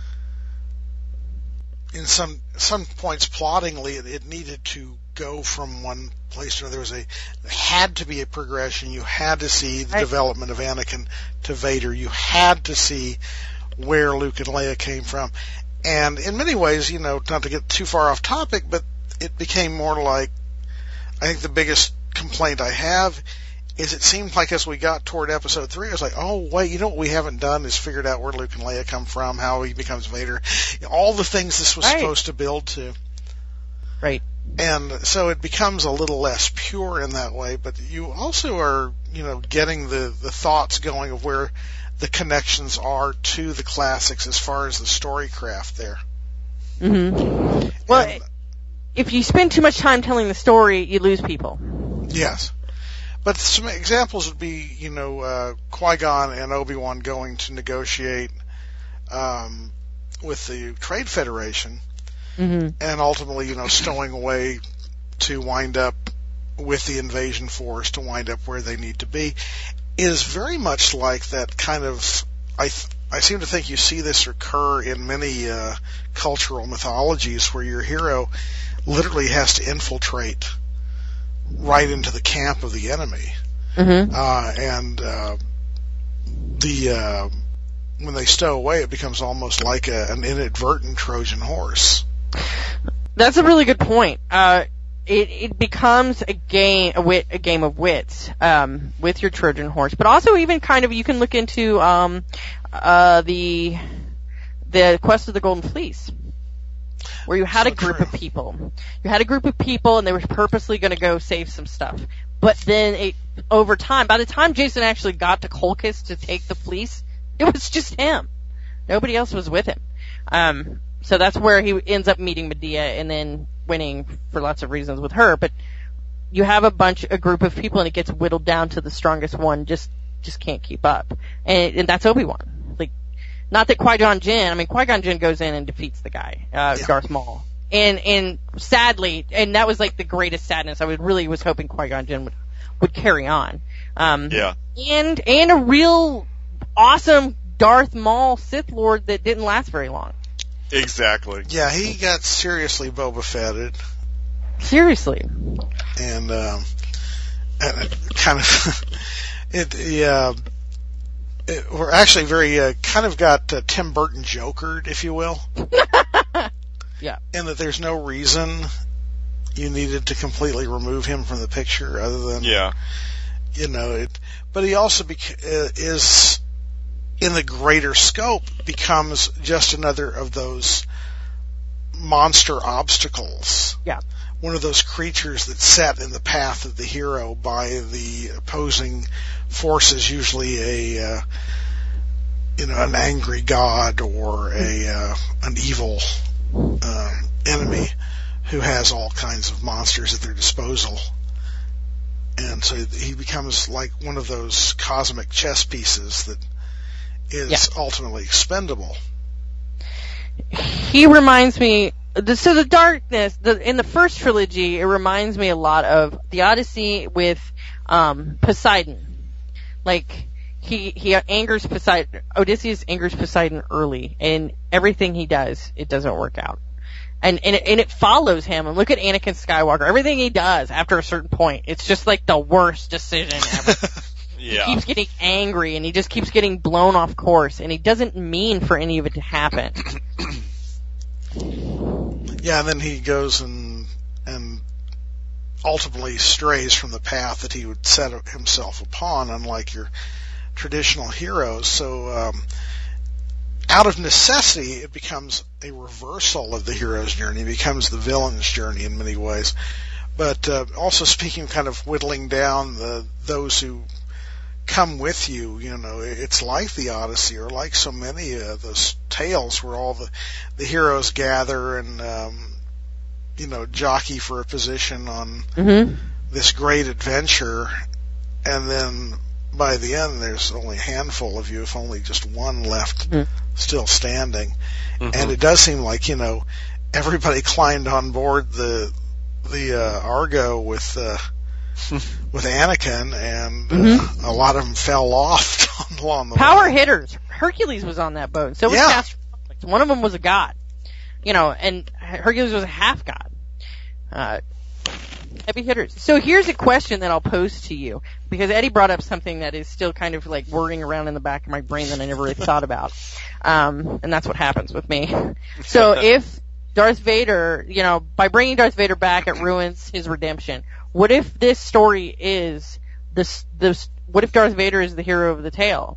Speaker 1: in some some points, plottingly, it, it needed to go from one place to another. There was a there had to be a progression. You had to see the
Speaker 2: right.
Speaker 1: development of Anakin to Vader. You had to see where Luke and Leia came from. And in many ways, you know, not to get too far off topic, but it became more like, I think the biggest complaint I have is it seemed like as we got toward episode three, I was like, oh, wait, you know what we haven't done is figured out where Luke and Leia come from, how he becomes Vader, all the things this was
Speaker 2: right.
Speaker 1: supposed to build to.
Speaker 2: Right.
Speaker 1: And so it becomes a little less pure in that way, but you also are, you know, getting the, the thoughts going of where the connections are to the classics as far as the storycraft there.
Speaker 2: Mm-hmm. Well,
Speaker 1: and,
Speaker 2: if you spend too much time telling the story, you lose people.
Speaker 1: Yes. But some examples would be, you know, uh, Qui-Gon and Obi-Wan going to negotiate um, with the Trade Federation,
Speaker 2: mm-hmm.
Speaker 1: and ultimately, you know, stowing away to wind up with the invasion force, to wind up where they need to be, is very much like that kind of, I th- I seem to think you see this occur in many uh, cultural mythologies where your hero literally has to infiltrate right into the camp of the enemy.
Speaker 2: Mm-hmm.
Speaker 1: Uh, and uh, the uh, when they stow away, it becomes almost like a, an inadvertent Trojan horse.
Speaker 2: That's a really good point. Uh, it, it becomes a game, a, wit, a game of wits um, with your Trojan horse, but also even kind of you can look into um, uh, the the Quest of the Golden Fleece, where you had
Speaker 1: so
Speaker 2: a group
Speaker 1: true.
Speaker 2: of people. You had a group of people, and they were purposely going to go save some stuff. But then, it, over time, by the time Jason actually got to Colchis to take the fleece, it was just him. Nobody else was with him. Um, so that's where he ends up meeting Medea, and then winning for lots of reasons with her. But you have a bunch, a group of people, and it gets whittled down to the strongest one. Just, just can't keep up, and, and that's Obi-Wan. Like, not that Qui-Gon Jinn. I mean, Qui-Gon Jinn goes in and defeats the guy, uh,
Speaker 1: Yeah.
Speaker 2: Darth Maul. And, and sadly, and that was like the greatest sadness. I would really was hoping Qui-Gon Jinn would, would carry on. Um,
Speaker 3: Yeah.
Speaker 2: and, and a real awesome Darth Maul Sith Lord that didn't last very long.
Speaker 3: Exactly.
Speaker 1: Yeah, he got seriously Boba Fetted.
Speaker 2: Seriously.
Speaker 1: And, um, and it kind of, it, yeah, it, we're actually very, uh, kind of got uh, Tim Burton Jokered, if you will.
Speaker 2: Yeah.
Speaker 1: And that there's no reason you needed to completely remove him from the picture other than,
Speaker 3: yeah.
Speaker 1: you know, it, but he also bec- uh, is, in the greater scope, becomes just another of those monster obstacles.
Speaker 2: Yeah.
Speaker 1: One of those creatures that's set in the path of the hero by the opposing forces, usually a, uh, you know, an angry god or a, uh, an evil, um, enemy who has all kinds of monsters at their disposal. And so he becomes like one of those cosmic chess pieces that is
Speaker 2: yeah.
Speaker 1: ultimately expendable.
Speaker 2: He reminds me, the, so the darkness, the, in the first trilogy, it reminds me a lot of the Odyssey with um, Poseidon. Like, he he angers Poseidon, Odysseus angers Poseidon early, and everything he does, it doesn't work out. And and it, and it follows him. And look at Anakin Skywalker. Everything he does after a certain point, it's just like the worst decision ever.
Speaker 3: Yeah.
Speaker 2: He keeps getting angry, and he just keeps getting blown off course, and he doesn't mean for any of it to happen.
Speaker 1: Yeah, and then he goes and and ultimately strays from the path that he would set himself upon, unlike your traditional heroes. So, um, out of necessity, it becomes a reversal of the hero's journey. It becomes the villain's journey in many ways. But uh, also speaking of kind of whittling down the those who come with you, you know, it's like the Odyssey, or like so many of those tales where all the, the heroes gather and, um, you know, jockey for a position on
Speaker 2: mm-hmm.
Speaker 1: this great adventure, and then by the end there's only a handful of you, if only just one left
Speaker 2: mm-hmm.
Speaker 1: still standing.
Speaker 3: Mm-hmm.
Speaker 1: And it does seem like, you know, everybody climbed on board the the uh, Argo with uh, with Anakin, and
Speaker 2: mm-hmm.
Speaker 1: uh, a lot of them fell off along the
Speaker 2: Power
Speaker 1: way.
Speaker 2: hitters. Hercules was on that boat. So was
Speaker 1: Yeah.
Speaker 2: Castor. One of them was a god. You know, and Hercules was a half god. Uh, heavy hitters. So here's a question that I'll pose to you, because Eddie brought up something that is still kind of like whirring around in the back of my brain that I never really thought about. Um, and that's what happens with me. So if Darth Vader, you know, by bringing Darth Vader back, it ruins his redemption. What if this story is this, this, what if Darth Vader is the hero of the tale?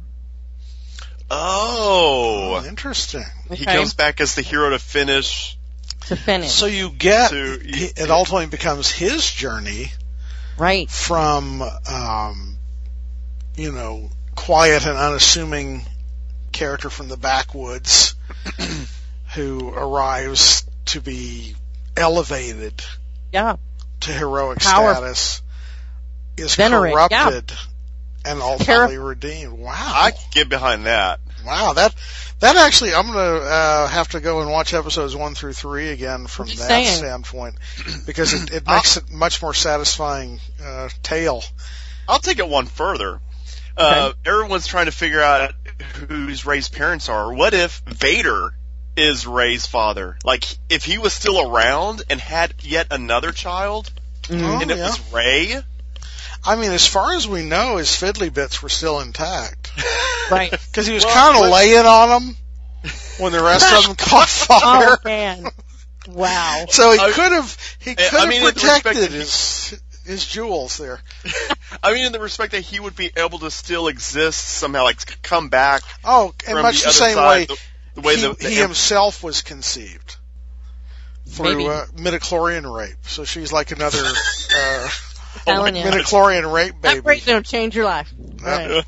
Speaker 3: Oh.
Speaker 1: Oh, interesting.
Speaker 3: He
Speaker 2: Okay.
Speaker 3: comes back as the hero to finish.
Speaker 2: To finish.
Speaker 1: So you get,
Speaker 3: To-
Speaker 1: it ultimately becomes his journey
Speaker 2: Right.
Speaker 1: from, um, you know, quiet and unassuming character from the backwoods who arrives to be elevated
Speaker 2: Yeah.
Speaker 1: to heroic
Speaker 2: Power.
Speaker 1: status, is
Speaker 2: Venerate,
Speaker 1: corrupted and ultimately
Speaker 2: Terri-
Speaker 1: redeemed. Wow.
Speaker 3: I can get behind that.
Speaker 1: Wow, that that actually, I'm gonna uh, have to go and watch episodes one through three again from
Speaker 2: Just
Speaker 1: that
Speaker 2: saying.
Speaker 1: standpoint, because it, it makes it much more satisfying uh, tale.
Speaker 3: I'll take it one further. Uh, everyone's trying to figure out whose Rey's parents are. What if Vader is Rey's father? Like, if he was still around and had yet another child,
Speaker 2: Mhm.
Speaker 3: and it
Speaker 1: yeah.
Speaker 3: was Rey?
Speaker 1: I mean, as far as we know, his fiddly bits were still intact,
Speaker 2: Right.
Speaker 1: because he was
Speaker 3: Well,
Speaker 1: kind of
Speaker 3: but-
Speaker 1: laying on them when the rest of them caught fire.
Speaker 2: Oh man. Wow.
Speaker 1: So he
Speaker 3: I-
Speaker 1: could have he
Speaker 3: I
Speaker 1: could have
Speaker 3: mean, in the respect
Speaker 1: protected
Speaker 3: that he-
Speaker 1: his his jewels there.
Speaker 3: I mean, in the respect that he would be able to still exist somehow, like c- come back
Speaker 1: Oh, and
Speaker 3: from
Speaker 1: much
Speaker 3: the
Speaker 1: the
Speaker 3: other
Speaker 1: same
Speaker 3: side,
Speaker 1: way
Speaker 3: the, the way
Speaker 1: he,
Speaker 3: the, the
Speaker 1: he himself was conceived through
Speaker 2: Maybe.
Speaker 1: uh, midichlorian rape. So she's like another uh,
Speaker 2: Telling you.
Speaker 1: midichlorian rape
Speaker 2: That
Speaker 1: baby.
Speaker 2: break will change your life. Right.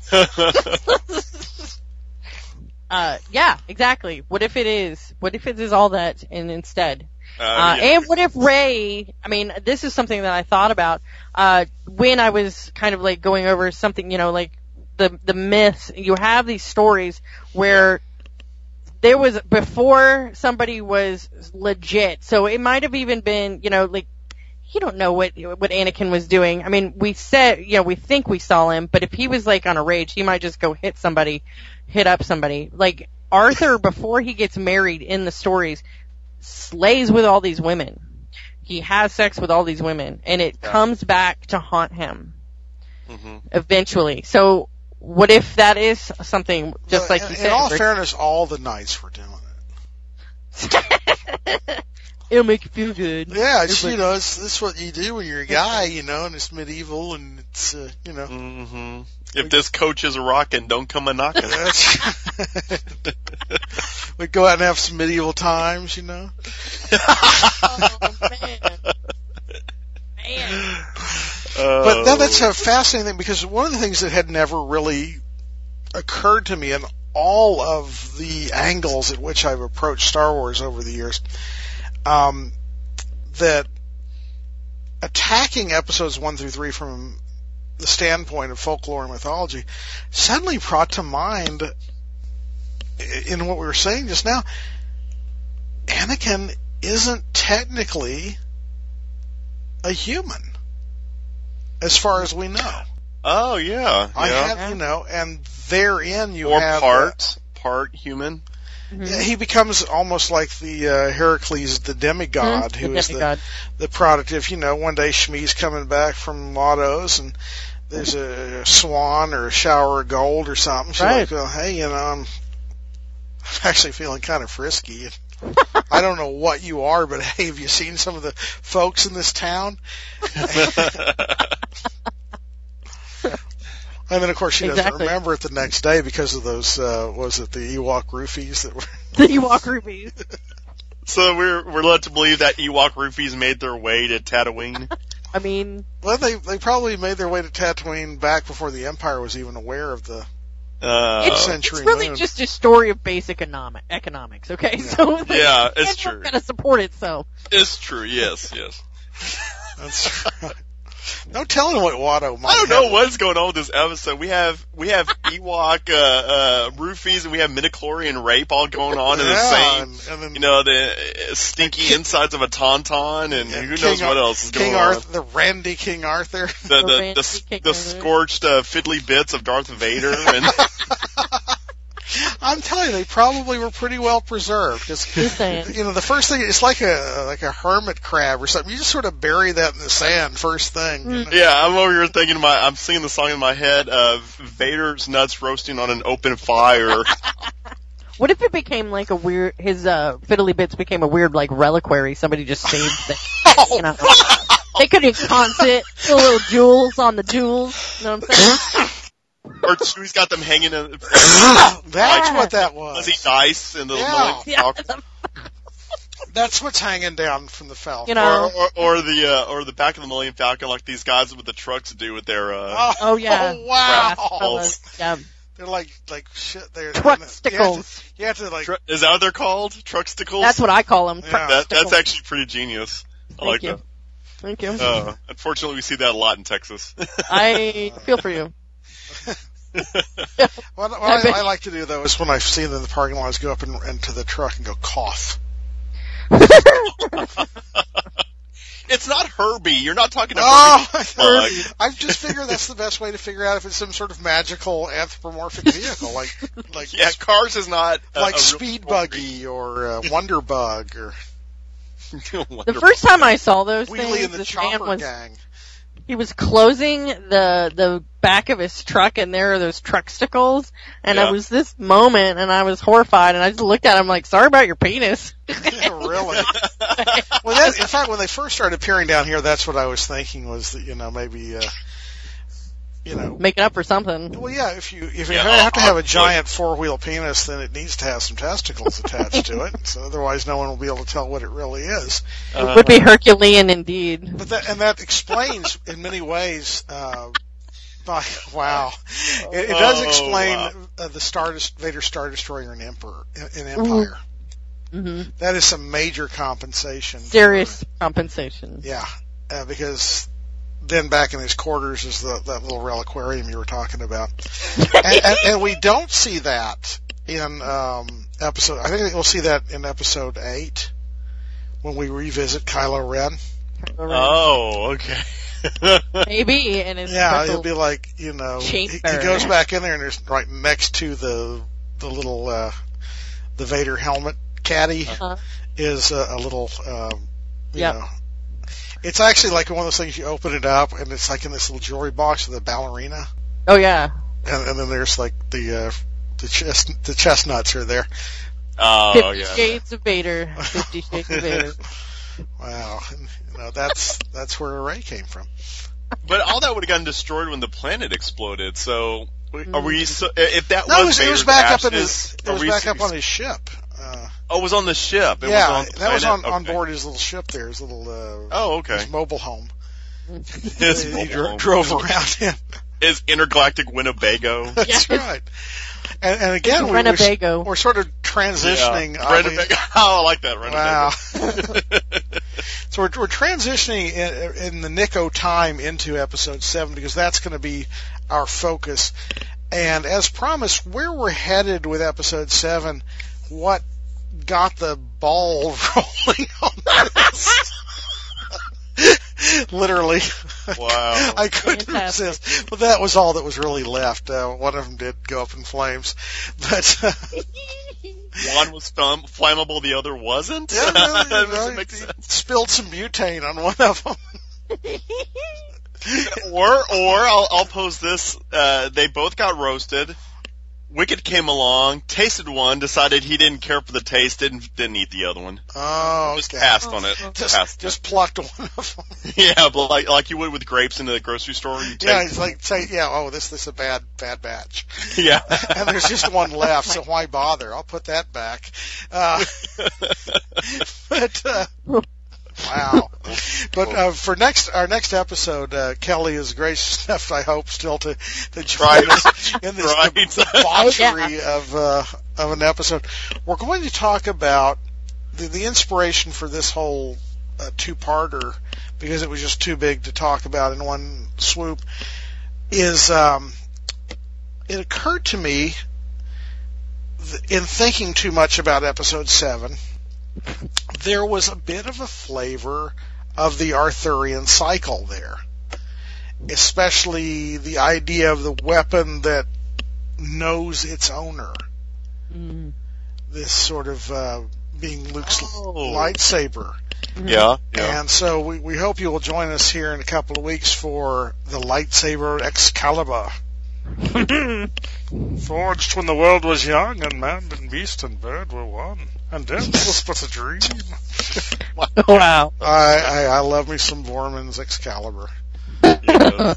Speaker 2: Uh, yeah, exactly. What if it is? What if it is all that and instead?
Speaker 3: Uh,
Speaker 2: Uh,
Speaker 3: yeah.
Speaker 2: and what if Rey, I mean, this is something that I thought about, uh, when I was kind of like going over something, you know, like the, the myths. You have these stories where there was, before somebody was legit, so it might have even been, you know, like, you don't know what what Anakin was doing. I mean, we said, you know, we think we saw him, but if he was like on a rage, he might just go hit somebody, hit up somebody. Like Arthur, before he gets married in the stories, slays with all these women. He has sex with all these women, and it yeah. comes back to haunt him mm-hmm. eventually. So, what if that is something just well, like
Speaker 1: in,
Speaker 2: you said?
Speaker 1: In all Rick? fairness, all the knights were doing
Speaker 2: it. It'll make you feel good.
Speaker 1: Yeah, it's, you know, it's, this is what you do when you're a guy, you know, and it's medieval, and it's, uh, you know.
Speaker 3: Mm-hmm. If this coach is a rockin', don't come a knockin'.
Speaker 1: We'd go out and have some medieval times, you know.
Speaker 2: Oh, man. Man.
Speaker 3: Uh,
Speaker 1: but that, that's a fascinating thing, because one of the things that had never really occurred to me in all of the angles at which I've approached Star Wars over the years, um, that attacking episodes one through three from the standpoint of folklore and mythology suddenly brought to mind, in what we were saying just now, Anakin isn't technically a human, as far as we know.
Speaker 3: Oh yeah,
Speaker 1: I
Speaker 3: yeah.
Speaker 1: have, you know, and therein you
Speaker 3: or
Speaker 1: have
Speaker 3: part uh, part human.
Speaker 1: Mm-hmm. He becomes almost like the uh, Heracles, the demigod,
Speaker 2: mm-hmm.
Speaker 1: who
Speaker 2: the
Speaker 1: is
Speaker 2: demigod.
Speaker 1: the the product of, you know, one day Shmi's coming back from Lotto's and there's a swan or a shower of gold or something. She's
Speaker 2: right.
Speaker 1: like, well, hey, you know, I'm, I'm actually feeling kind of frisky. I don't know what you are, but hey, have you seen some of the folks in this town? And then, of course, she
Speaker 2: exactly.
Speaker 1: doesn't remember it the next day because of those, uh, was it the Ewok roofies that were...
Speaker 2: The Ewok roofies.
Speaker 3: So we're we're led to believe that Ewok roofies made their way to Tatooine?
Speaker 2: I mean...
Speaker 1: Well, they they probably made their way to Tatooine back before the Empire was even aware of the
Speaker 3: uh,
Speaker 2: it's,
Speaker 1: century
Speaker 2: it's really
Speaker 1: moon.
Speaker 2: just a story of basic economic, economics, okay?
Speaker 1: Yeah.
Speaker 2: So
Speaker 3: yeah, it's true.
Speaker 2: Got to support itself.
Speaker 3: It's true, yes, yes.
Speaker 1: That's right. No telling what Watto might
Speaker 3: I don't
Speaker 1: have.
Speaker 3: know what's going on with this episode. We have we have Ewok uh, uh, roofies and we have midichlorian rape all going on in
Speaker 1: yeah,
Speaker 3: the same.
Speaker 1: And, and then
Speaker 3: you know, the uh, stinky
Speaker 1: King,
Speaker 3: insides of a tauntaun, and
Speaker 1: yeah,
Speaker 3: who
Speaker 1: King
Speaker 3: knows what else is
Speaker 1: King
Speaker 3: going
Speaker 1: Arthur,
Speaker 3: on.
Speaker 1: The Randy King Arthur.
Speaker 3: The the
Speaker 2: The
Speaker 3: the,
Speaker 2: Randy
Speaker 3: the,
Speaker 2: King
Speaker 3: the
Speaker 2: Arthur.
Speaker 3: scorched uh, fiddly bits of Darth Vader. And
Speaker 1: I'm telling you, they probably were pretty well preserved. Just, you know, the first thing, it's like a like a hermit crab or something. You just sort of bury that in the sand first thing. You know?
Speaker 3: Yeah, I'm over here thinking my I'm singing the song in my head of Vader's nuts roasting on an open fire.
Speaker 2: What if it became like a weird, his uh, fiddly bits became a weird like reliquary? Somebody just saved them. You know, they could ensconce it, put little jewels on the jewels. You know what I'm saying?
Speaker 3: Or Chewie's got them hanging in.
Speaker 1: That's
Speaker 3: like,
Speaker 1: what that was.
Speaker 3: Does he dice in the
Speaker 1: Yeah.
Speaker 3: Millennium
Speaker 2: Yeah.
Speaker 3: Falcon?
Speaker 1: That's what's hanging down from the Falcon.
Speaker 2: You know.
Speaker 3: Or, or, or the uh, or the back of the Millennium Falcon, like these guys with the trucks do with their. Uh,
Speaker 1: oh,
Speaker 2: Oh, yeah.
Speaker 1: Oh, wow.
Speaker 3: Fellas.
Speaker 2: Yeah.
Speaker 1: They're like like shit. They're
Speaker 2: Trucksticles.
Speaker 1: You have to, you have to like.
Speaker 3: tr- is that what they're called? Trucksticles?
Speaker 2: That's what I call them.
Speaker 1: Yeah.
Speaker 3: That, that's actually pretty genius. I
Speaker 2: Thank
Speaker 3: like
Speaker 2: you. Thank you.
Speaker 3: that. Uh, unfortunately, we see that a lot in Texas.
Speaker 2: I feel for you.
Speaker 1: What, what I, I like to do though is when I see them in the parking lot, is go up and, into the truck and go cough.
Speaker 3: It's not Herbie. You're not talking to
Speaker 1: Oh,
Speaker 3: Herbie.
Speaker 1: I just figure that's the best way to figure out if it's some sort of magical anthropomorphic vehicle, like like
Speaker 3: Yeah, Cars is not a,
Speaker 1: like
Speaker 3: a
Speaker 1: Speed
Speaker 3: real
Speaker 1: Buggy or uh, Wonder Bug or
Speaker 2: The first time I saw those
Speaker 1: Wheelie
Speaker 2: things,
Speaker 1: and the
Speaker 2: this man
Speaker 1: Chopper
Speaker 2: was
Speaker 1: Gang.
Speaker 2: he was closing the the back of his truck, and there are those trucksticles. And
Speaker 3: Yeah.
Speaker 2: it was this moment, and I was horrified, and I just looked at him like, "Sorry about your penis."
Speaker 1: Really? Well, that, in fact, when they first started appearing down here, that's what I was thinking was that, you know, maybe, uh, you know.
Speaker 2: Making up for something.
Speaker 1: Well, yeah, if you if you
Speaker 3: Yeah,
Speaker 1: have to have a
Speaker 3: I'll-
Speaker 1: giant four-wheel penis, then it needs to have some testicles attached to it. So otherwise, no one will be able to tell what it really is.
Speaker 2: It would be Herculean indeed.
Speaker 1: But that, and that explains in many ways. Uh, by, wow, it, it does
Speaker 3: Oh,
Speaker 1: explain
Speaker 3: wow.
Speaker 1: uh, the Star Vader Star Destroyer in Emperor in Empire.
Speaker 2: hmm
Speaker 1: That is some major compensation. for-
Speaker 2: Serious compensation.
Speaker 1: Yeah, uh, because then back in his quarters is the, that little reliquarium you were talking about, and, and, and we don't see that in um, episode. I think we'll see that in episode eight when we revisit Kylo Ren.
Speaker 2: Kylo Ren.
Speaker 3: Oh, okay.
Speaker 2: Maybe, and his
Speaker 1: Yeah,
Speaker 2: special
Speaker 1: he'll be like, you know, he, he
Speaker 2: chamber.
Speaker 1: goes back in there and there's right next to the the little uh, the Vader helmet caddy
Speaker 2: Uh-huh.
Speaker 1: is a, a little, um, you
Speaker 2: Yep.
Speaker 1: know, it's actually like one of those things you open it up and it's like in this little jewelry box with a ballerina,
Speaker 2: Oh yeah.
Speaker 1: and, and then there's like the uh, the chest the chestnuts are there.
Speaker 3: Oh,
Speaker 2: Fifty
Speaker 3: yeah.
Speaker 2: Shades of Vader. Fifty Shades of Vader.
Speaker 1: Wow, and, you know that's that's where Rey came from.
Speaker 3: But all that would have gotten destroyed when the planet exploded. So, are we? So, if that
Speaker 1: No, it
Speaker 3: was
Speaker 1: was, it was
Speaker 3: Vader's
Speaker 1: back
Speaker 3: ashes,
Speaker 1: up in his it
Speaker 3: are
Speaker 1: was
Speaker 3: we-
Speaker 1: back up on his ship. Uh,
Speaker 3: Oh, it was on the ship. It
Speaker 1: yeah,
Speaker 3: was on the
Speaker 1: that was on,
Speaker 3: planet?
Speaker 1: on
Speaker 3: Okay.
Speaker 1: board his little ship there, his little uh,
Speaker 3: Oh, okay.
Speaker 1: his mobile home.
Speaker 3: His
Speaker 1: he
Speaker 3: mobile
Speaker 1: dro-
Speaker 3: home.
Speaker 1: drove around in.
Speaker 3: His intergalactic Winnebago.
Speaker 1: That's
Speaker 2: Yes.
Speaker 1: right. And, and again, we, we're,
Speaker 2: Rennebago.
Speaker 1: we're sort of transitioning.
Speaker 3: Yeah.
Speaker 1: oddly-
Speaker 3: Rennebago. Oh, I like that.
Speaker 1: Wow.
Speaker 3: Rennebago.
Speaker 1: So we're, we're transitioning in, in the nick of time into episode seven because that's going to be our focus. And as promised, where we're headed with episode seven, what got the ball rolling on this? Literally.
Speaker 3: Wow.
Speaker 1: I couldn't
Speaker 2: Fantastic.
Speaker 1: resist. But that was all that was really left. Uh, one of them did go up in flames. But, uh,
Speaker 3: One was flam- flammable, the other wasn't?
Speaker 1: yeah, really,
Speaker 3: That
Speaker 1: you
Speaker 3: doesn't
Speaker 1: know,
Speaker 3: make
Speaker 1: he
Speaker 3: sense.
Speaker 1: spilled some butane on one of them.
Speaker 3: Or, or I'll, I'll pose this: uh, they both got roasted. Wicket came along, tasted one, decided he didn't care for the taste, didn't didn't eat the other one.
Speaker 1: Oh,
Speaker 3: Just
Speaker 1: okay.
Speaker 3: passed on it.
Speaker 1: Just,
Speaker 3: Passed.
Speaker 1: just plucked one of them.
Speaker 3: Yeah, but like like you would with grapes in the grocery store. You take,
Speaker 1: Yeah, it's like say, yeah, oh, this this is a bad bad batch,
Speaker 3: yeah.
Speaker 1: and there's just one left, so why bother? I'll put that back. Uh, but uh, wow. But uh, for next our next episode, uh, Kelly is gracious enough, I hope, still to to join
Speaker 3: Right.
Speaker 1: us in this
Speaker 3: Right.
Speaker 1: debauchery of uh, of an episode. We're going to talk about the, the inspiration for this whole uh, two-parter, because it was just too big to talk about in one swoop. Is um, it occurred to me th- in thinking too much about episode seven, there was a bit of a flavor of the Arthurian cycle there, especially the idea of the weapon that knows its owner.
Speaker 2: Mm.
Speaker 1: This sort of uh, being Luke's
Speaker 3: Oh.
Speaker 1: lightsaber.
Speaker 3: Yeah, yeah.
Speaker 1: And so we, we hope you will join us here in a couple of weeks for the lightsaber Excalibur. Forged when the world was young, and man and beast and bird were one, and death was but a dream.
Speaker 2: Wow.
Speaker 1: I, I, I love me some Borman's Excalibur.
Speaker 3: Yeah.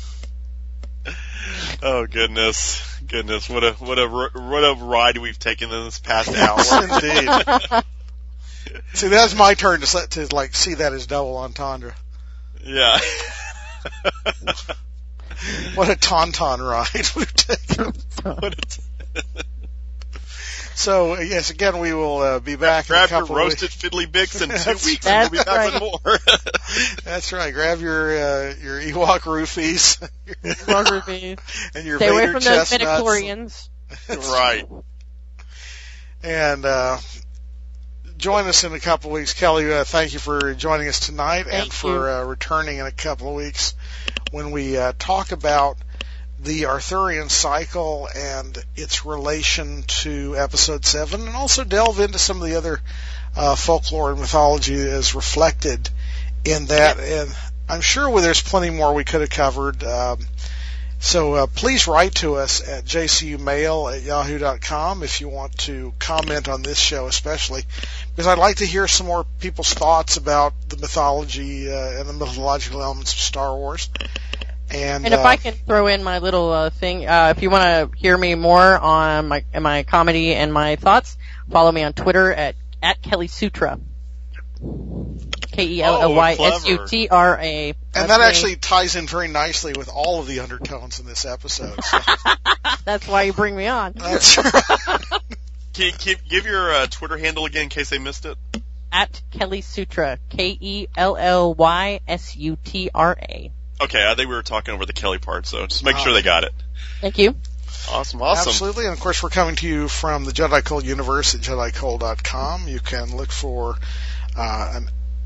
Speaker 3: Oh goodness, goodness! What a what a what a ride we've taken in this past hour.
Speaker 1: Indeed. See, that's my turn to set, to like see that as double entendre.
Speaker 3: Yeah.
Speaker 1: What a tauntaun ride we've taken.
Speaker 3: What a
Speaker 1: So yes, again we will uh, be back
Speaker 3: Grab
Speaker 1: in a
Speaker 3: your
Speaker 1: couple of
Speaker 3: roasted fiddly bix in two
Speaker 1: That's
Speaker 3: weeks, and we'll be back
Speaker 2: right.
Speaker 3: with more.
Speaker 1: That's right. Grab your uh, your Ewok roofies
Speaker 2: Log reviews.
Speaker 1: and your
Speaker 2: Stay away
Speaker 1: Vader
Speaker 2: from those
Speaker 1: chestnuts.
Speaker 2: midichlorians.
Speaker 3: Right.
Speaker 1: And uh, join us in a couple of weeks. Kelly, uh, thank you for joining us tonight
Speaker 2: Thank
Speaker 1: and for uh, returning in a couple of weeks when we uh, talk about the Arthurian cycle and its relation to episode seven, and also delve into some of the other uh, folklore and mythology as reflected in that. And I'm sure there's plenty more we could have covered. Um, so uh, please write to us at j c u mail at yahoo dot com if you want to comment on this show, especially because I'd like to hear some more people's thoughts about the mythology uh, and the mythological elements of Star Wars. And,
Speaker 2: And if
Speaker 1: uh,
Speaker 2: I can throw in my little uh, thing, uh, if you want to hear me more on my my comedy and my thoughts, follow me on Twitter at at Kelly Sutra. K E L L Y S U T R A.
Speaker 1: And
Speaker 2: That's
Speaker 1: that
Speaker 2: me.
Speaker 1: actually ties in very nicely with all of the undertones in this episode. So
Speaker 2: That's why you bring me on.
Speaker 1: that's right.
Speaker 3: Can you keep, give your uh, Twitter handle again in case they missed it?
Speaker 2: At Kelly Sutra. K E L L Y S U T R A.
Speaker 3: Okay, I think we were talking over the Kelly part, so just make
Speaker 1: Oh.
Speaker 3: sure they got it.
Speaker 2: Thank you.
Speaker 3: Awesome, awesome.
Speaker 1: Absolutely. And of course, we're coming to you from the Jedi Cult universe at jedi cult dot com. You can look for uh, an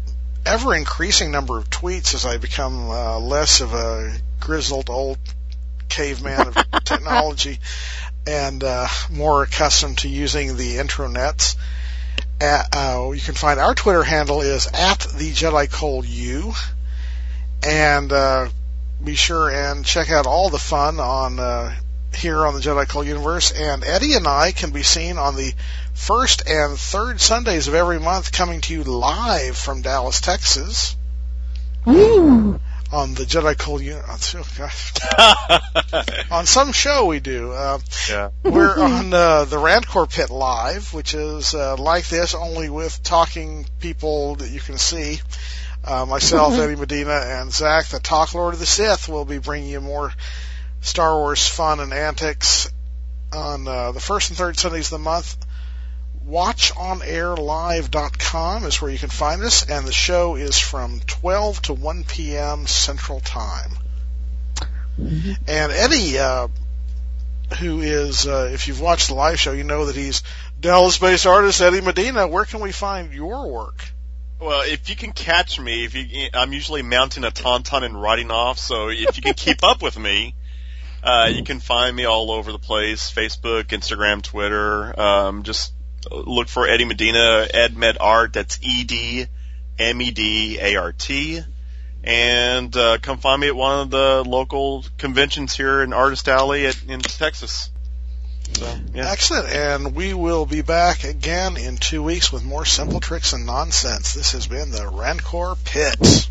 Speaker 1: ever increasing number of tweets as I become uh, less of a grizzled old caveman of technology and uh, more accustomed to using the intronets. At, uh, you can find our Twitter handle is at the Jedi Cole U, and uh, be sure and check out all the fun on uh, here on the Jedi Cole Universe. And Eddie and I can be seen on the first and third Sundays of every month, coming to you live from Dallas, Texas.
Speaker 2: Ooh.
Speaker 1: On the Jedi Cole Universe. Oh, gosh. On some show we do. Uh,
Speaker 3: yeah.
Speaker 1: We're on uh, the Rancor Pit Live, which is uh, like this, only with talking people that you can see. Uh, myself, Eddie Medina, and Zach, the Talk Lord of the Sith, will be bringing you more Star Wars fun and antics on uh, the first and third Sundays of the month. watch on air live dot com is where you can find us, and the show is from twelve to one p.m. Central Time. Mm-hmm. And Eddie, uh, who is, uh, if you've watched the live show, you know that he's Dallas-based artist Eddie Medina. Where can we find your work?
Speaker 3: Well, if you can catch me, if you, I'm usually mounting a tauntaun and riding off, so if you can keep up with me, uh, you can find me all over the place, Facebook, Instagram, Twitter. Um, just look for Eddie Medina, EdMedArt, that's E D M E D A R T. And uh, come find me at one of the local conventions here in Artist Alley at, in Texas. So, yeah.
Speaker 1: Excellent, and we will be back again in two weeks with more simple tricks and nonsense. This has been the Rancor Pit.